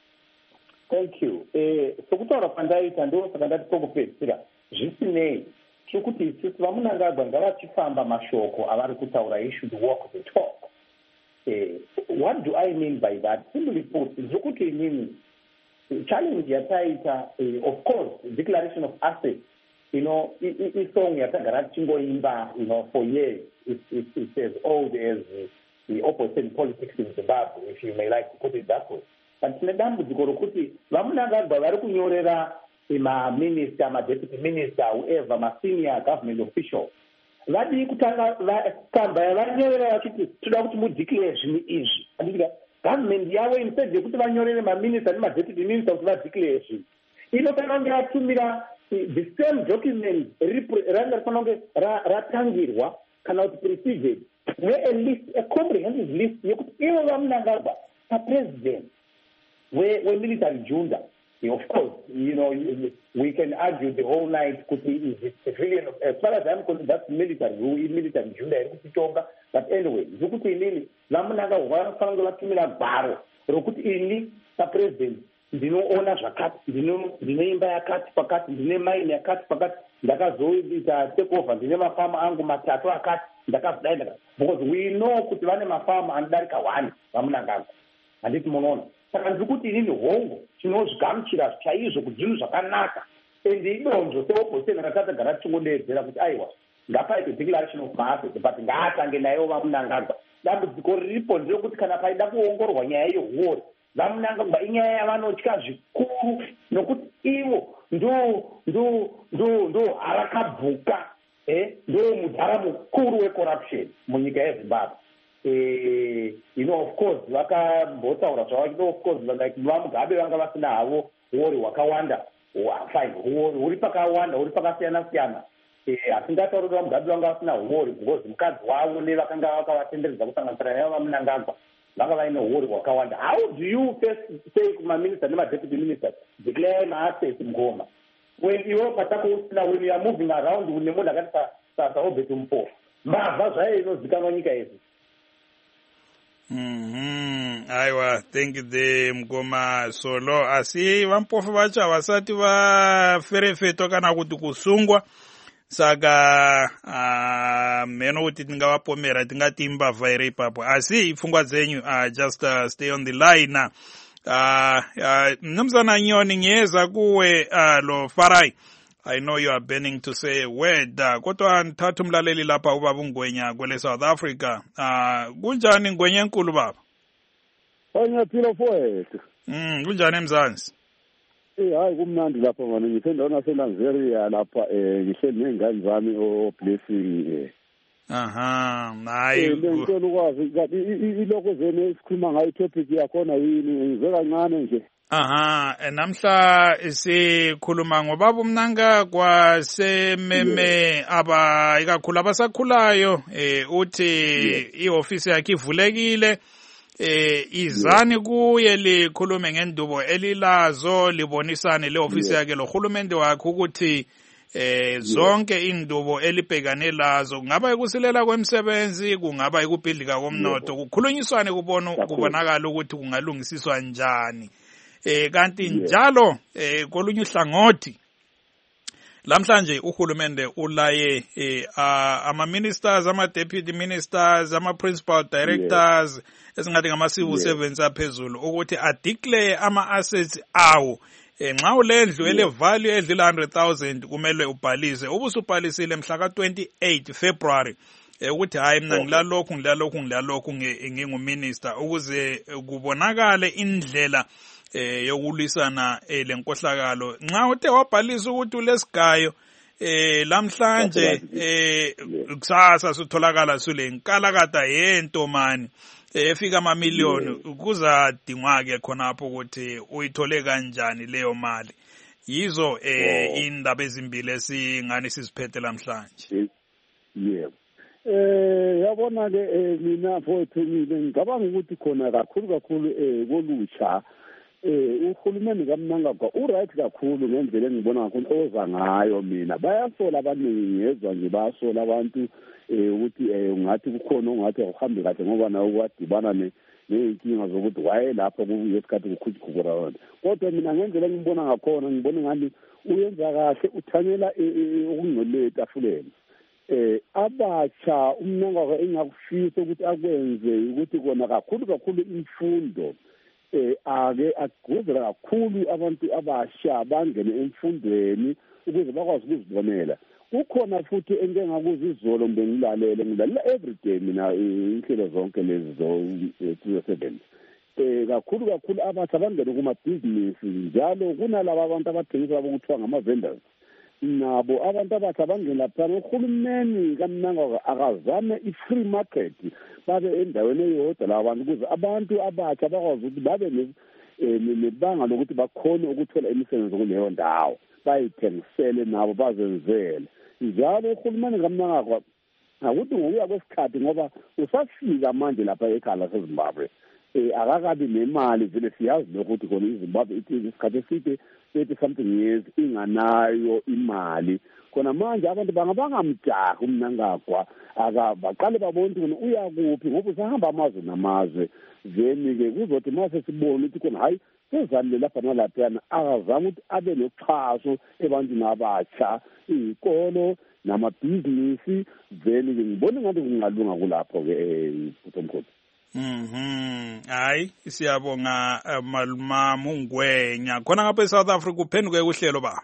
Thank you. Eh, sokutaura pandaita ndo saka ndati pokupedzisira zvisinei chokuti isusu vaMnangagwa ngavachifamba mashoko avari kutaura he should walk the talk. Eh, what do I mean by that? Simply put, zvokuti inini challenge yataita, eh, of course, declaration of assets, you know, isong yatagara tichingoimba, you know, for years. It's, it's, it's as old as the opposition politics in Zimbabwe, if you may like to put it that way. But tine dambudziko rokuti vaMnangagwa vari kunyorera ma-minister, ma-deputy minister, whoever, ma-senior government officials, vadi kutanga kamba vanyorera vachiti toda kuti mudeclare zvinhu izvi. Andika government yavo instead yekuti vanyorere ma-minister nema-deputy minister kuti vadeclare zvinhu, inofanira kunge yatumira the same document ranga rifanira kunge ratangirwa kana kuti preceded where a list, a comprehensive list yekuti ivo vaMnangagwa papresident Where, where military junta, of course, you know, we can argue the whole night, could be is it civilian, as far as I'm concerned, that's military, who is military junta, but anyway, Zukuti Lili, Lamanaga, Warango Kimila Baro, Rokuti Ili, the president, the no owners are cut, the name by a cat for cat, the name by a cat for cat, the Gazoid is a takeover, the name of farm Angu Matato cat, the cat, because we know Kutuanema farm and Darka one, Lamanaga, and it's Monon. Saka ndikuti inini hongo chinozvigamuchira chaizvo kuti zvinhu zvakanaka ende idonzvo seopposition rakatagara tichingodedzera kuti aiwa ngapaite declaration of assets but ngaatange nayo vaMnangagwa. Dambudziko riripo nderekuti kana paida kuongororwa nyaya yehuori, vaMnangagwa inyaya yavanotya zvikuru nokuti ivo ndo ndo ndo ndo harakabvuka eh ndo mudhara mukuru wecorruption munyika yeZimbabwe. Uh, you know, of course, vakambotaura zvavo, of course, like vaMugabe vanga vasina havo huori hwakawanda, fine, huori huri pakawanda, huri pakasiyana siyana. Asingatauri kuti vaMugabe vanga vasina huori because mukadzi wavo nevakanga vakavatenderedza kusanganisira navo vaMnangagwa vanga vaine huori hwakawanda. How do you first say kumaminister nema-deputy ministers declare ma-assets mugoma when iwe patako usina, when you are moving around nemunhu akati saObert Mpofu mbavha zvayo inozikanwa nyika yedu. Mhm. Aiwa, thank you the Mkoma Solo. Asi vampofu vacho vasati vaferefetwa kana kuti kusungwa saka uh, meno kuti tingavapomera tingati imbavha ere ipapo asi pfungwa dzenyu uh, just uh, stay on the line uh, uh, mnumzana Nyoni ngiyeza kuwe uh, lo Farai. I know you are burning to say a word uh, kodwa nthatha umlaleli lapha ubaba uNgwenya kwele South Africa. uh, kunjani Ngwenya enkulu baba? Onyaphila mfowethu. Mm, kunjani emzansi? Eh hayi kumnandi lapha manje ngisendaweni yaseNigeria lapha eh ngihleli nengane zami o Blessing eh. Aha, hayi. Ngicela ukwazi ukuthi iloko zene esikhuluma ngayo topic yakhona yini ngize kancane nje. Aha, namhla sikhuluma ngobaba uMnanga kwasememe aba ikakhulu abasakhulayo eh uthi ioffice yakhe ivulekile. Eh izani kuye likhulume ngendubo elilazo libonisane le office yakhe lo hulumende wakhe ukuthi eh zonke indubo elibhekane lazo kungaba ekusilela kwemsebenzi kungaba ekubhidlika komnotho kukhulunyiswane kubona kubonakala ukuthi kungalungisiswa njani. Eh kanti njalo eh kolunye uhlangothi lamhlanje uhulumende ulaye eh, ama ministers ama deputy ministers ama principal directors esingathi ngama civil servants aphezulu ukuthi adeclare ama assets awo nxa ulendlu ele value edlula one hundred thousand kumele ubhalise ubusubhalisile mhla ka twenty-eight February ukuthi hayi mina ngilalokhu ngilalokhu ngilalokhu nginguminister ukuze kubonakale indlela eh yokulisana lenkohlakalo nxa uthe wabhalisa ukuthi ulesigayo eh lamhlanje eh kusasa sitholakala sule nkalakata yento mani efika ama million kuzadingwa ke khonapho ukuthi uyithole kanjani leyo mali yizo eh indaba ezimbili esingani siziphethe lamhlanje. Yebo. Eh yabona ke mina mfowethu ngicabanga ukuthi khona kakhulu kakhulu eh kolutsha eh uhulumeni kaMnangagwa uright kakhulu ngendlela engibona ngakhona oza ngayo mina bayasola abaningi ngezwa nje bayasola abantu eh ukuthi eh ungathi kukhona ongathi uhambe kahle ngoba nawo kwadibana ne neyinkinga zokuthi waye lapho kuyesikhathi kukhujikubura wona kodwa mina ngendlela engibona ngakhona ngibona ngani uyenza kahle uthanyela ukungcole etafuleni. Eh abatsha uMnangagwa engakufisa ukuthi akwenze ukuthi kona kakhulu kakhulu imfundo eh ake aguzela kakhulu abantu abasha bangene emfundweni ukuze bakwazi ukuzibonela. Kukhona futhi engengakuza izolo bengilalele ngilalela everyday mina inhlelo zonke lezi zo two seven eh kakhulu kakhulu abasha bangene kuma business njalo kunalabo abantu abathengisa abokuthiwa ngama vendors nabo abantu abasha bangena lapha uhulumeni kaMnangagwa akazame i-free market babe endaweni eyodwa labantu ukuze abantu abasha bakwazi ukuthi babe nebanga lokuthi bakhona ukuthola imisebenzi kuleyo ndawo bayithengisele nabo bazenzele njalo uhulumeni kaMnangagwa akuthi ngokuya kwesikhathi ngoba usafika manje lapha ekhaya seZimbabwe eh akakabi nemali vele siyazi lokuthi khona iZimbabwe ithi isikhathi eside thirty something years inganayo imali khona manje abantu bangabangamjaha uMnangagwa akabaqale babona ukuthi uya kuphi ngoba usahamba amazwe namazwe then ke kuzothi mase sibone ukuthi khona hayi sezanile lapha nalaphana akazama ukuthi abe noxhaso ebantwini abatsha izikolo namabhizinisi then ngibona ngathi kungalunga kulapho ke uTomkhulu. Mhm. Hayi siyabonga maluma Mungwenya khona ngapha eSouth Africa uphenduke kuhlelo ba.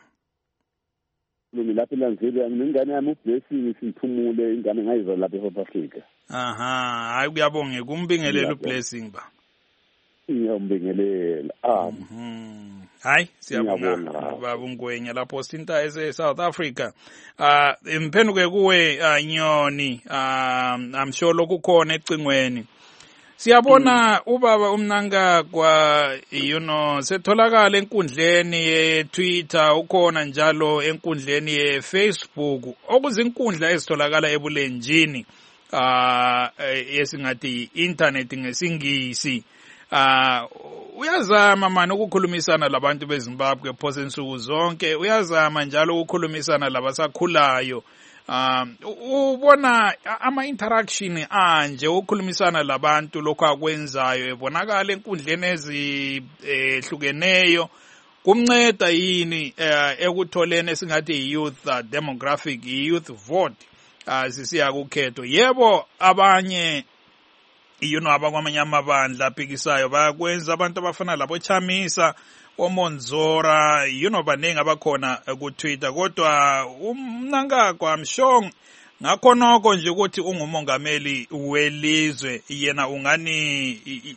Mina lapha eLanzeli ngingane yami uBlessing sithumule ingane ngayizwa lapha eSouth Africa. Aha, hayi kuyabonga kumbingelela uBlessing ba. Ngiyambingelela. Ah. Mhm. Hayi siyabonga baba uNgwenya lapho sinta eSouth Africa. Ah imphenduke kuwe Nyoni ah I'm sure lokukhona ecingweni. Siyabona ubaba uMnangagwa you know setholakala enkundleni yeTwitter ukhona njalo enkundleni yeFacebook okuzinkundla ezitholakala ebulenjini ah yesingathi internet ngesingisi. Ah uyazama manje ukukhulumisana labantu beZimbabwe phose insuku zonke uyazama njalo ukukhulumisana labasakhulayo. Um ubona ama interaction anje ukukhulumisana labantu lokho akwenzayo ebonakala enkundleni ezihlukeneyo kumnceda yini uh, ekutholeni esingathi youth uh, demographic, youth vote uh, sisiya kukhetho? Yebo, abanye you know abakwamanye amabandla aphikisayo bayakwenza, abantu abafana labo Chamisa, oMonzora, you know baningi abakhona ku Twitter, kodwa uMnangagwa I'm sure ngakho noko nje ukuthi ungumongameli welizwe yena ungani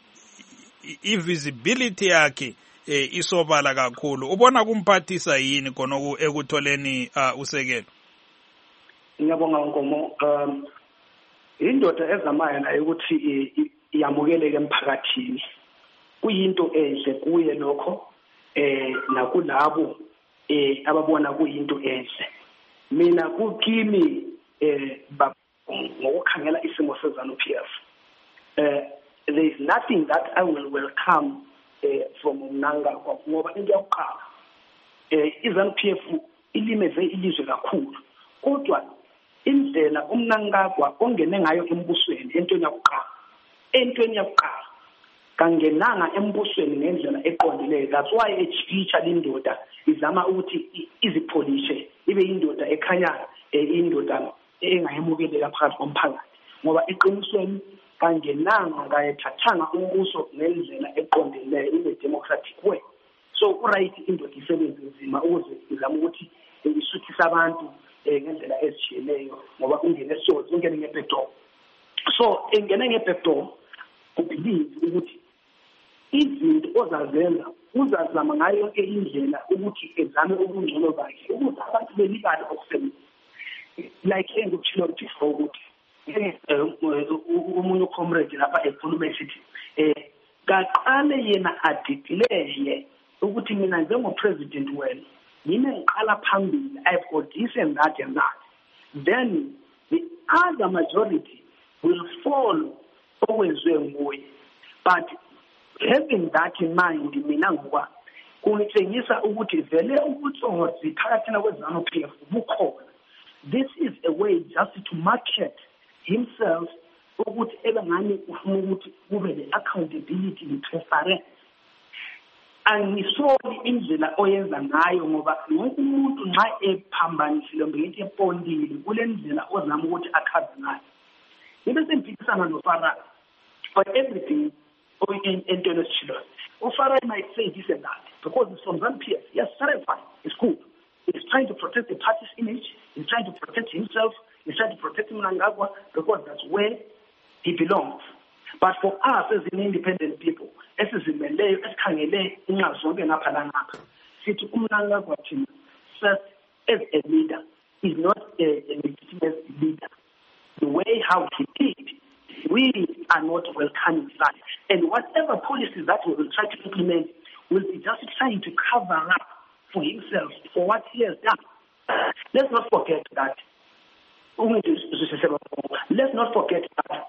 i-visibility yakhe eh, isobala kakhulu. Ubona kumphathisa yini khona ekutholeni uh, usekelo? Ngiyabonga Nkomo. um indoda ezamayo nayo ukuthi iyamukeleke emphakathini kuyinto enhle kuye lokho eh nakulabo eh ababona kuyinto enhle. Mina kukimi eh ngokukhangela isimo seZANU P F, eh there is nothing that I will welcome eh from Mnangagwa ngoba into yokuqala eh iZANU P F ilimeze ilizwe kakhulu, kodwa indlela uMnangagwa ongene ngayo embusweni entweni yokuqala entweni yokuqala kangenanga embusweni ngendlela eqondileyo. That's why echicha lindoda izama ukuthi izipholishe ibe indoda ekhanya indoda engayemukeleka phakathi komphakathi, ngoba eqinisweni kangenanga ngayethathanga umbuso ngendlela eqondileyo ibe democratic way. So uright indoda isebenze nzima ukuze izama ukuthi isuthisa abantu ngendlela ezitshiyeneyo ngoba ungene esozi ungene ngepetrol. So engene ngepetrol ubelieve ukuthi izinto ozazenza uzazama ngayo yonke indlela ukuthi ezame ubungcono bakhe ukuthi abantu belibale okusebenza. Like engikuchilo before ukuthi umunye ucomrade lapha ekhuluma esithi eh kaqale yena adidilele ukuthi mina njengopresident wena yini ngiqala phambili, I've got this and that and that, then the other majority will fall okwenziwe nguye. But having that in mind, mina ngoba kungitshengisa ukuthi vele ubutsotsi phakathi kweZANU P F bukhona. This is a way just to market himself ukuthi ebengani ufuna ukuthi kube le accountability le transparent. Angisoli indlela oyenza ngayo ngoba wonke umuntu nxa ephambanisile ngithi epondile kule ndlela ozama ukuthi akhaze ngayo. Ibe sempikisana noFarage for everything entweni esithile. uFarage might say this and that because it's from ZANU P F. Yes, very fine. It's good. He's trying to protect the party's image. He's trying to protect himself. He's trying to protect Mnangagwa because that's where he belongs. But for us as an independent people, esizimeleyo esikhangele ingazonke ngapha la ngapha, sithi uMnangagwa thina first as a leader is not a, a legitimate leader. The way how he did, we are not welcoming that. And whatever policies that we will try to implement will be just trying to cover up for himself for what he has done. Let's not forget that. Let's not forget that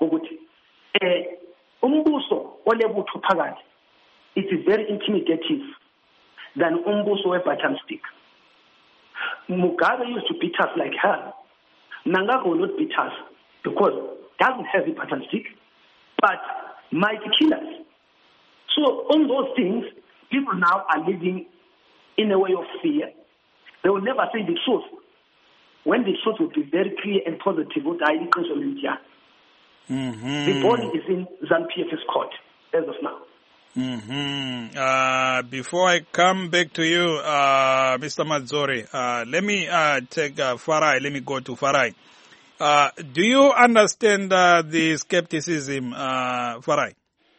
umbuso olebutho phakathi it is very intimidative than umbuso we-button stick. Mugabe used to beat us like hell. Mnangagwa will not beat us because doesn't have a button stick, but might kill us. So on those things, people now are living in a way of fear. They will never say the truth. When the truth will be very clear and positive, mm-hmm. The ball is in ZANU P F's court as of now. Mm-hmm. Uh, before I come back to you, uh, Mister Mazori, uh, let me uh, take uh, Farai. Let me go to Farai. Uh, do you understand uh, the skepticism, uh, Farai?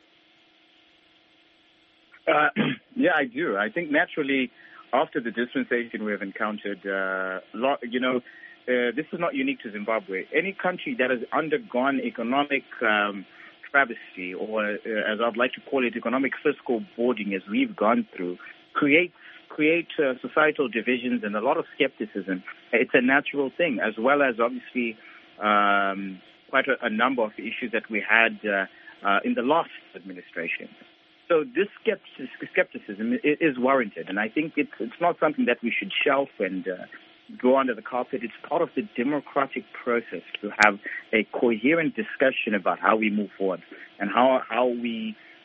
Uh, yeah, I do. I think naturally, after the dispensation we have encountered, uh, lot, you know, uh, this is not unique to Zimbabwe. Any country that has undergone economic um, travesty, or uh, as I'd like to call it, economic fiscal boarding, as we've gone through, creates create uh, societal divisions and a lot of skepticism. It's a natural thing, as well as obviously um, quite a, a number of issues that we had uh, uh, in the last administration. So this skepticism is warranted, and I think it's, it's not something that we should shelf and uh, go under the carpet. It's part of the democratic process to have a coherent discussion about how we move forward and how how we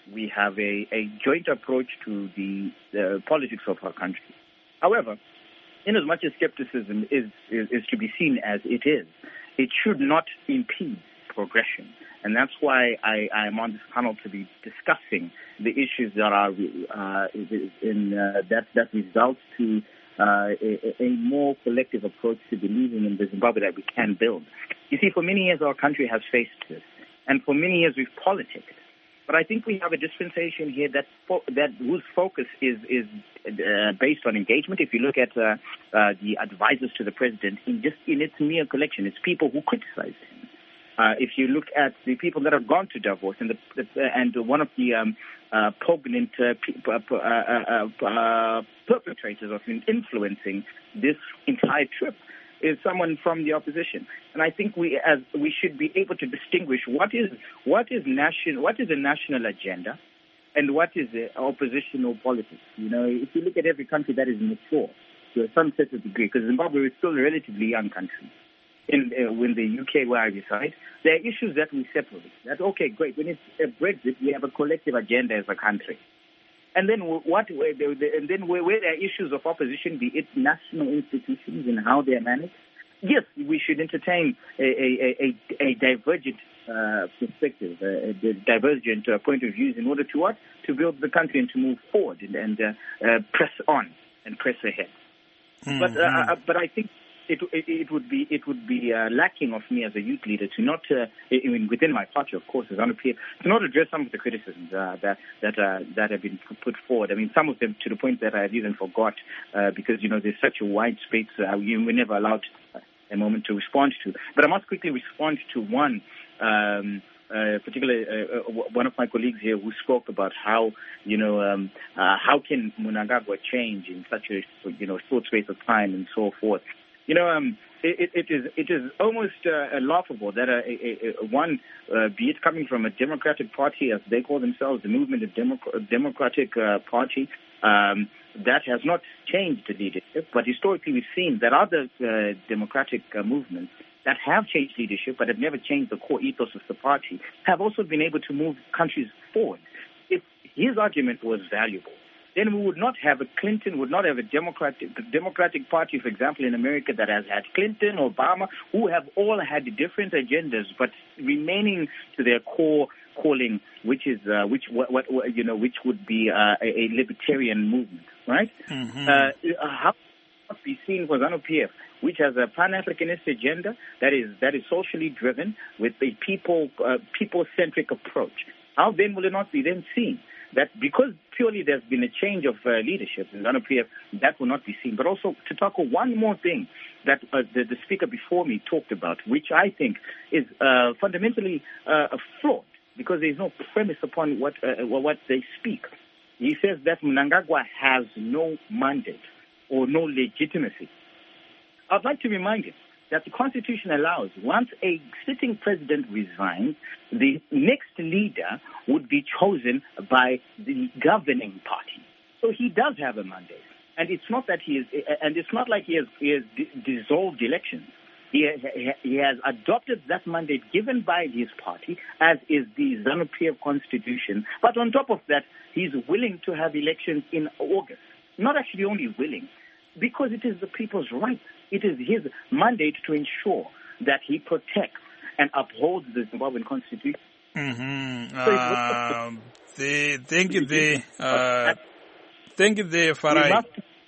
we have a, a joint approach to the uh, politics of our country. However, in as much as skepticism is, is, is to be seen as it is, it should not impede progression. And that's why I, I am on this panel to be discussing the issues that are uh, in uh, that that result to uh, a, a more collective approach to believing in the Zimbabwe that we can build. You see, for many years our country has faced this, and for many years we've politicked. But I think we have a dispensation here that fo- that whose focus is is uh, based on engagement. If you look at uh, uh, the advisors to the president, in just in its mere collection, it's people who criticize him. Uh, if you look at the people that have gone to Davos, and the, the and one of the um, uh, poignant uh, uh, uh, uh, perpetrators of influencing this entire trip is someone from the opposition. And I think we as we should be able to distinguish what is what is national what is a national agenda and what is uh, oppositional politics. You know, if you look at every country that is mature to some certain degree, because Zimbabwe is still a relatively young country. In, uh, in the U K where I reside, there are issues that we separate. That, okay, great. When it's a Brexit, we have a collective agenda as a country. And then what? Where the, and then where, where there are issues of opposition, be it national institutions and how they are managed, yes, we should entertain a, a, a, a divergent uh, perspective, a, a divergent uh, point of views in order to what? To build the country and to move forward and, and uh, uh, press on and press ahead. Mm-hmm. But uh, but I think. It, it, it would be it would be uh, lacking of me as a youth leader to not uh, I mean, within my party, of course, as ZANU P F, to not address some of the criticisms uh, that that uh, that have been put forward. I mean, some of them to the point that I've even forgot uh, because you know there's such a wide space uh, you were never allowed a moment to respond to. But I must quickly respond to one. Um, Uh, particularly, uh, uh, one of my colleagues here who spoke about how, you know, um, uh, how can Mnangagwa change in such a, you know, short space of time and so forth. You know, um, it, it is it is almost uh, laughable that a, a, a, one, uh, be it coming from a Democratic Party, as they call themselves, the Movement of Democ- Democratic uh, Party, um, that has not changed the leadership. But historically, we've seen that other uh, democratic uh, movements that have changed leadership but have never changed the core ethos of the party have also been able to move countries forward. If his argument was valuable, then we would not have a Clinton, would not have a Democratic Democratic Party, for example, in America that has had Clinton, Obama, who have all had different agendas, but remaining to their core calling, which is uh, which what, what you know, which would be uh, a, a libertarian movement, right? Mm-hmm. Uh, how must be seen for ZANU P F, which has a Pan-Africanist agenda that is that is socially driven with a people uh, people-centric approach. How then will it not be then seen that because purely there's been a change of uh, leadership in ZANU P F, that will not be seen? But also to tackle one more thing that uh, the, the speaker before me talked about, which I think is uh, fundamentally uh, flawed because there is no premise upon what uh, what they speak. He says that Mnangagwa has no mandate or no legitimacy. I'd like to remind you that the Constitution allows once a sitting president resigns, the next leader would be chosen by the governing party. So he does have a mandate, and it's not that he is, and it's not like he has, he has dissolved elections. He, he has adopted that mandate given by his party, as is the ZANU P F Constitution. But on top of that, he's willing to have elections in August. Not actually only willing, because it is the people's right. It is his mandate to ensure that he protects and upholds the Zimbabwean Constitution. Mm-hmm. Uh, the, thank you, the, uh, thank you, the Farai. We must,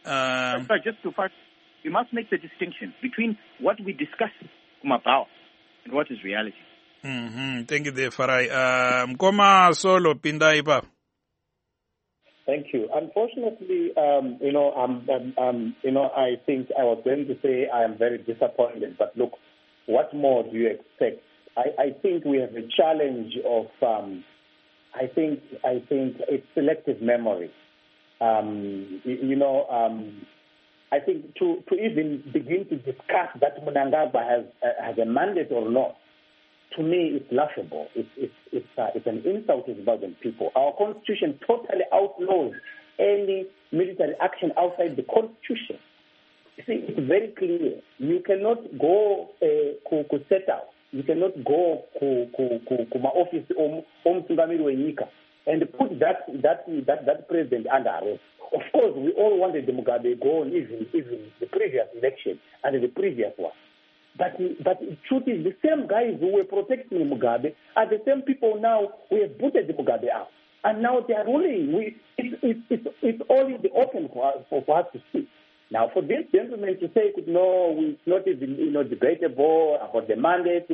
uh, sorry, just to find, we must make the distinction between what we discuss Kumapao and what is reality. Mm-hmm. Thank you, the Farai. Um, Koma Solo Pindaiba. Thank you. Unfortunately, um, you know, um, um, um, you know, I think I was going to say I am very disappointed. But look, what more do you expect? I, I think we have a challenge of, um, I think, I think it's selective memory. Um, you, you know, um, I think to, to even begin to discuss that Mnangagwa has uh, has a mandate or not, to me, it's laughable. It's it's it's, uh, it's an insult to Zimbabwean people. Our constitution totally outlaws any military action outside the constitution. You see, it's very clear. You cannot go uh, to set out. You cannot go to my office om Tungamiri Wenyika and put that that that, that president under arrest. Of course, we all wanted the Mugabe gone, even even the previous election and the previous one. But but the truth is, the same guys who were protecting Mugabe are the same people now who have booted the Mugabe out, and now they are ruling. We it's it's it's, it's all in the open for us, for, for us to see. Now, for this gentleman to say, no, it's not even you know debatable about the mandate.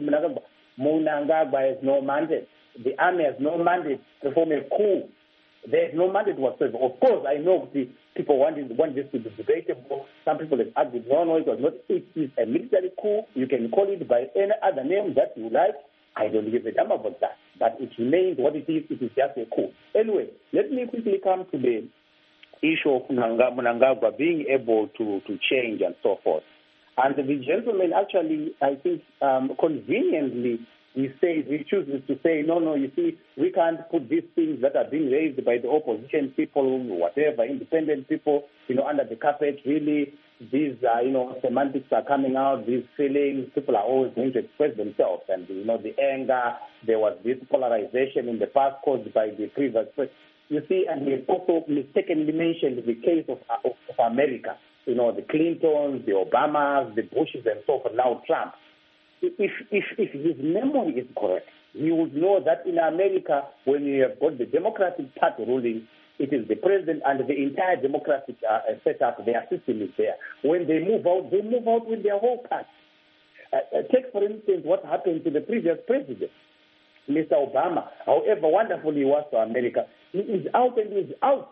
Mnangagwa has no mandate. The army has no mandate to form a coup. There is no mandate whatsoever. Of course, I know the people want, it, want this to be debatable. Some people have argued, no, no, it was not. It is a military coup. You can call it by any other name that you like. I don't give a damn about that. But it remains what it is. It is just a coup. Anyway, let me quickly come to the issue of Mnangagwa being able to, to change and so forth. And the gentleman actually, I think, um, conveniently, he says, he chooses to say, no, no, you see, we can't put these things that are being raised by the opposition people, whatever, independent people, you know, under the carpet. Really, these, uh, you know, semantics are coming out, these feelings, people are always going to express themselves. And, you know, the anger, there was this polarization in the past caused by the previous. You see, and he also mistakenly mentioned the case of, of, of America. You know, the Clintons, the Obamas, the Bushes, and so forth, now Trump. If, if, if his memory is correct, he would know that in America, when you have got the Democratic Party ruling, it is the president and the entire Democratic uh, setup, their system is there. When they move out, they move out with their whole party. Uh, uh, take, for instance, what happened to the previous president, Mister Obama. However wonderful he was to America, he is out and he is out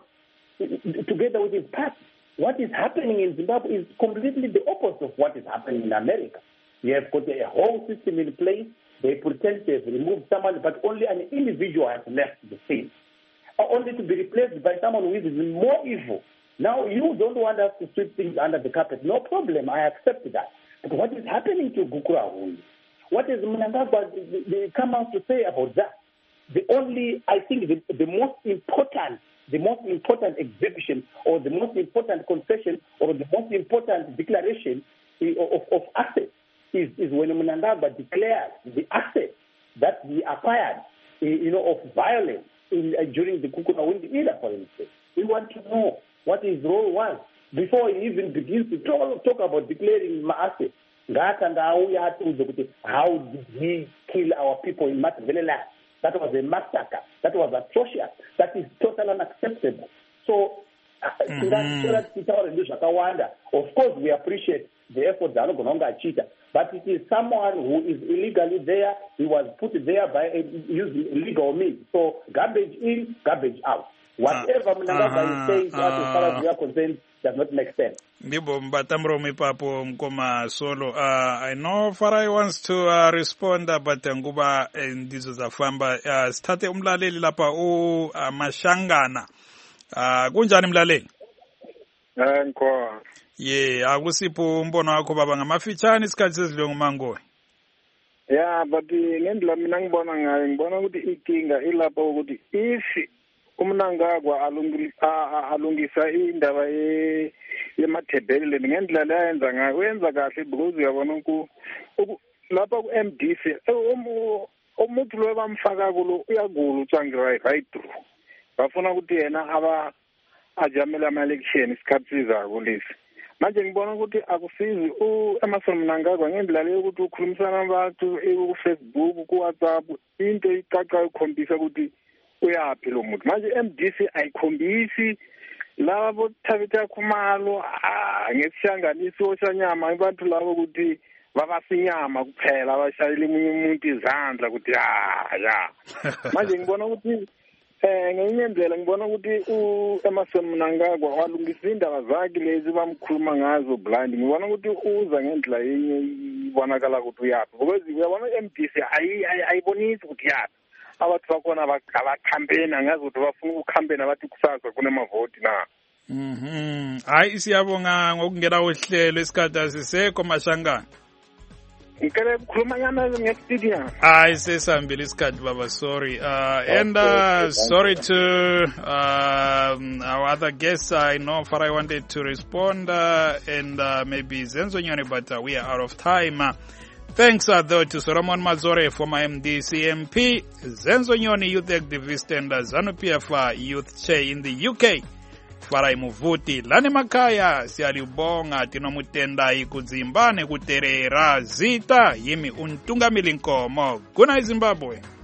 together with his party. What is happening in Zimbabwe is completely the opposite of what is happening in America. You have got a whole system in place. They pretend they've removed someone, but only an individual has left the scene, only to be replaced by someone who is more evil. Now, you don't want us to sweep things under the carpet. No problem. I accept that. But what is happening to Gukurahu? What is Mnangagwa they come out to say about that? The only, I think, the, the most important, the most important exhibition or the most important concession or the most important declaration of, of assets is, is when Mnangagwa declared the assets that he acquired, you know, of violence in, uh, during the Kukuna era, for instance. We want to know what his role was before he even begins to talk, talk about declaring assets. How did he kill our people in Matabeleland? That was a massacre. That was atrocious. That is totally unacceptable. So, mm-hmm. Of course, we appreciate the efforts that are going to achieve, but it is someone who is illegally there. He was put there by using illegal means. So, garbage in, garbage out. Whatever Mnangagwa uh, is saying, uh, as far as we are concerned, does not make sense. Ndibo mbatamro mipapo mkoma solo. Uh, I know Farai wants to uh, respond, but nguba ndizo zafamba. Uh, starte umlaleli lapa u uh, mashangana. Uh, kunjani mlaleli? Eh, nko. Ye, akusipho umbono wakho baba ngamafichani isikhathi sezilongo mango. Yeah, but ngendlela mina ngibona ngayo ngibona ukuthi ikinga ilapha ukuthi if uMnangagwa alungisa indaba yemathebele ngendlela ayenza ngayo wenza kahle because uyabona ku lapha ku M D C umuntu lo bamfaka kulo uyagula uTsvangirai right through bafuna ukuthi yena aba ajamela ama election isikhathi sizako lesi manje ngibona ukuthi akusizi uEmmerson Mnangagwa ngendlela yokuthi ukhulumisana nabantu ku Facebook ku WhatsApp into icaca ikhombisa ukuthi uyaphi lo muntu manje M D C ayikhombisi labo thabita khumalo ngesihlanganiso sanyama abantu labo ukuthi babasinyama kuphela abashayile umunye umuntu izandla ukuthi ha ya manje ngibona ukuthi eh ngenye indlela ngibona ukuthi uEmmerson Mnangagwa walungisa indaba zakhe lezi bamkhuluma ngazo blind ngibona ukuthi uza ngendlela yenye ibonakala ukuthi uyaphi because uyabona M D C ayibonisi ukuthi yaphi abantu bakhona abacampaign angazi ukuthi bafuna ukucampaign abathi kusasa kunemavoti na. Mhm. Hayi siyabonga ngokungena ohlelo isikhathi asisekho mashangana. Ngicela ukukhuluma nyama ngestudio. Hayi sesihambile isikhathi baba sorry. Uh and uh, sorry to um, our other guests. I know Farai wanted to respond uh, and uh, maybe Zenzo Nyoni, but uh, we are out of time. Uh, Thanks are though to Solomon Mazore, former M D C M P, Zenzo Nyoni, youth activist, and ZANU-P F youth chair in the U K. Farai Muvuti, Lani Makaya, Sialibonga, Tinomutenda, Ikudzimbane, Kuterera, Zita, Yimi Untunga Milinkomo. Good night, Zimbabwe.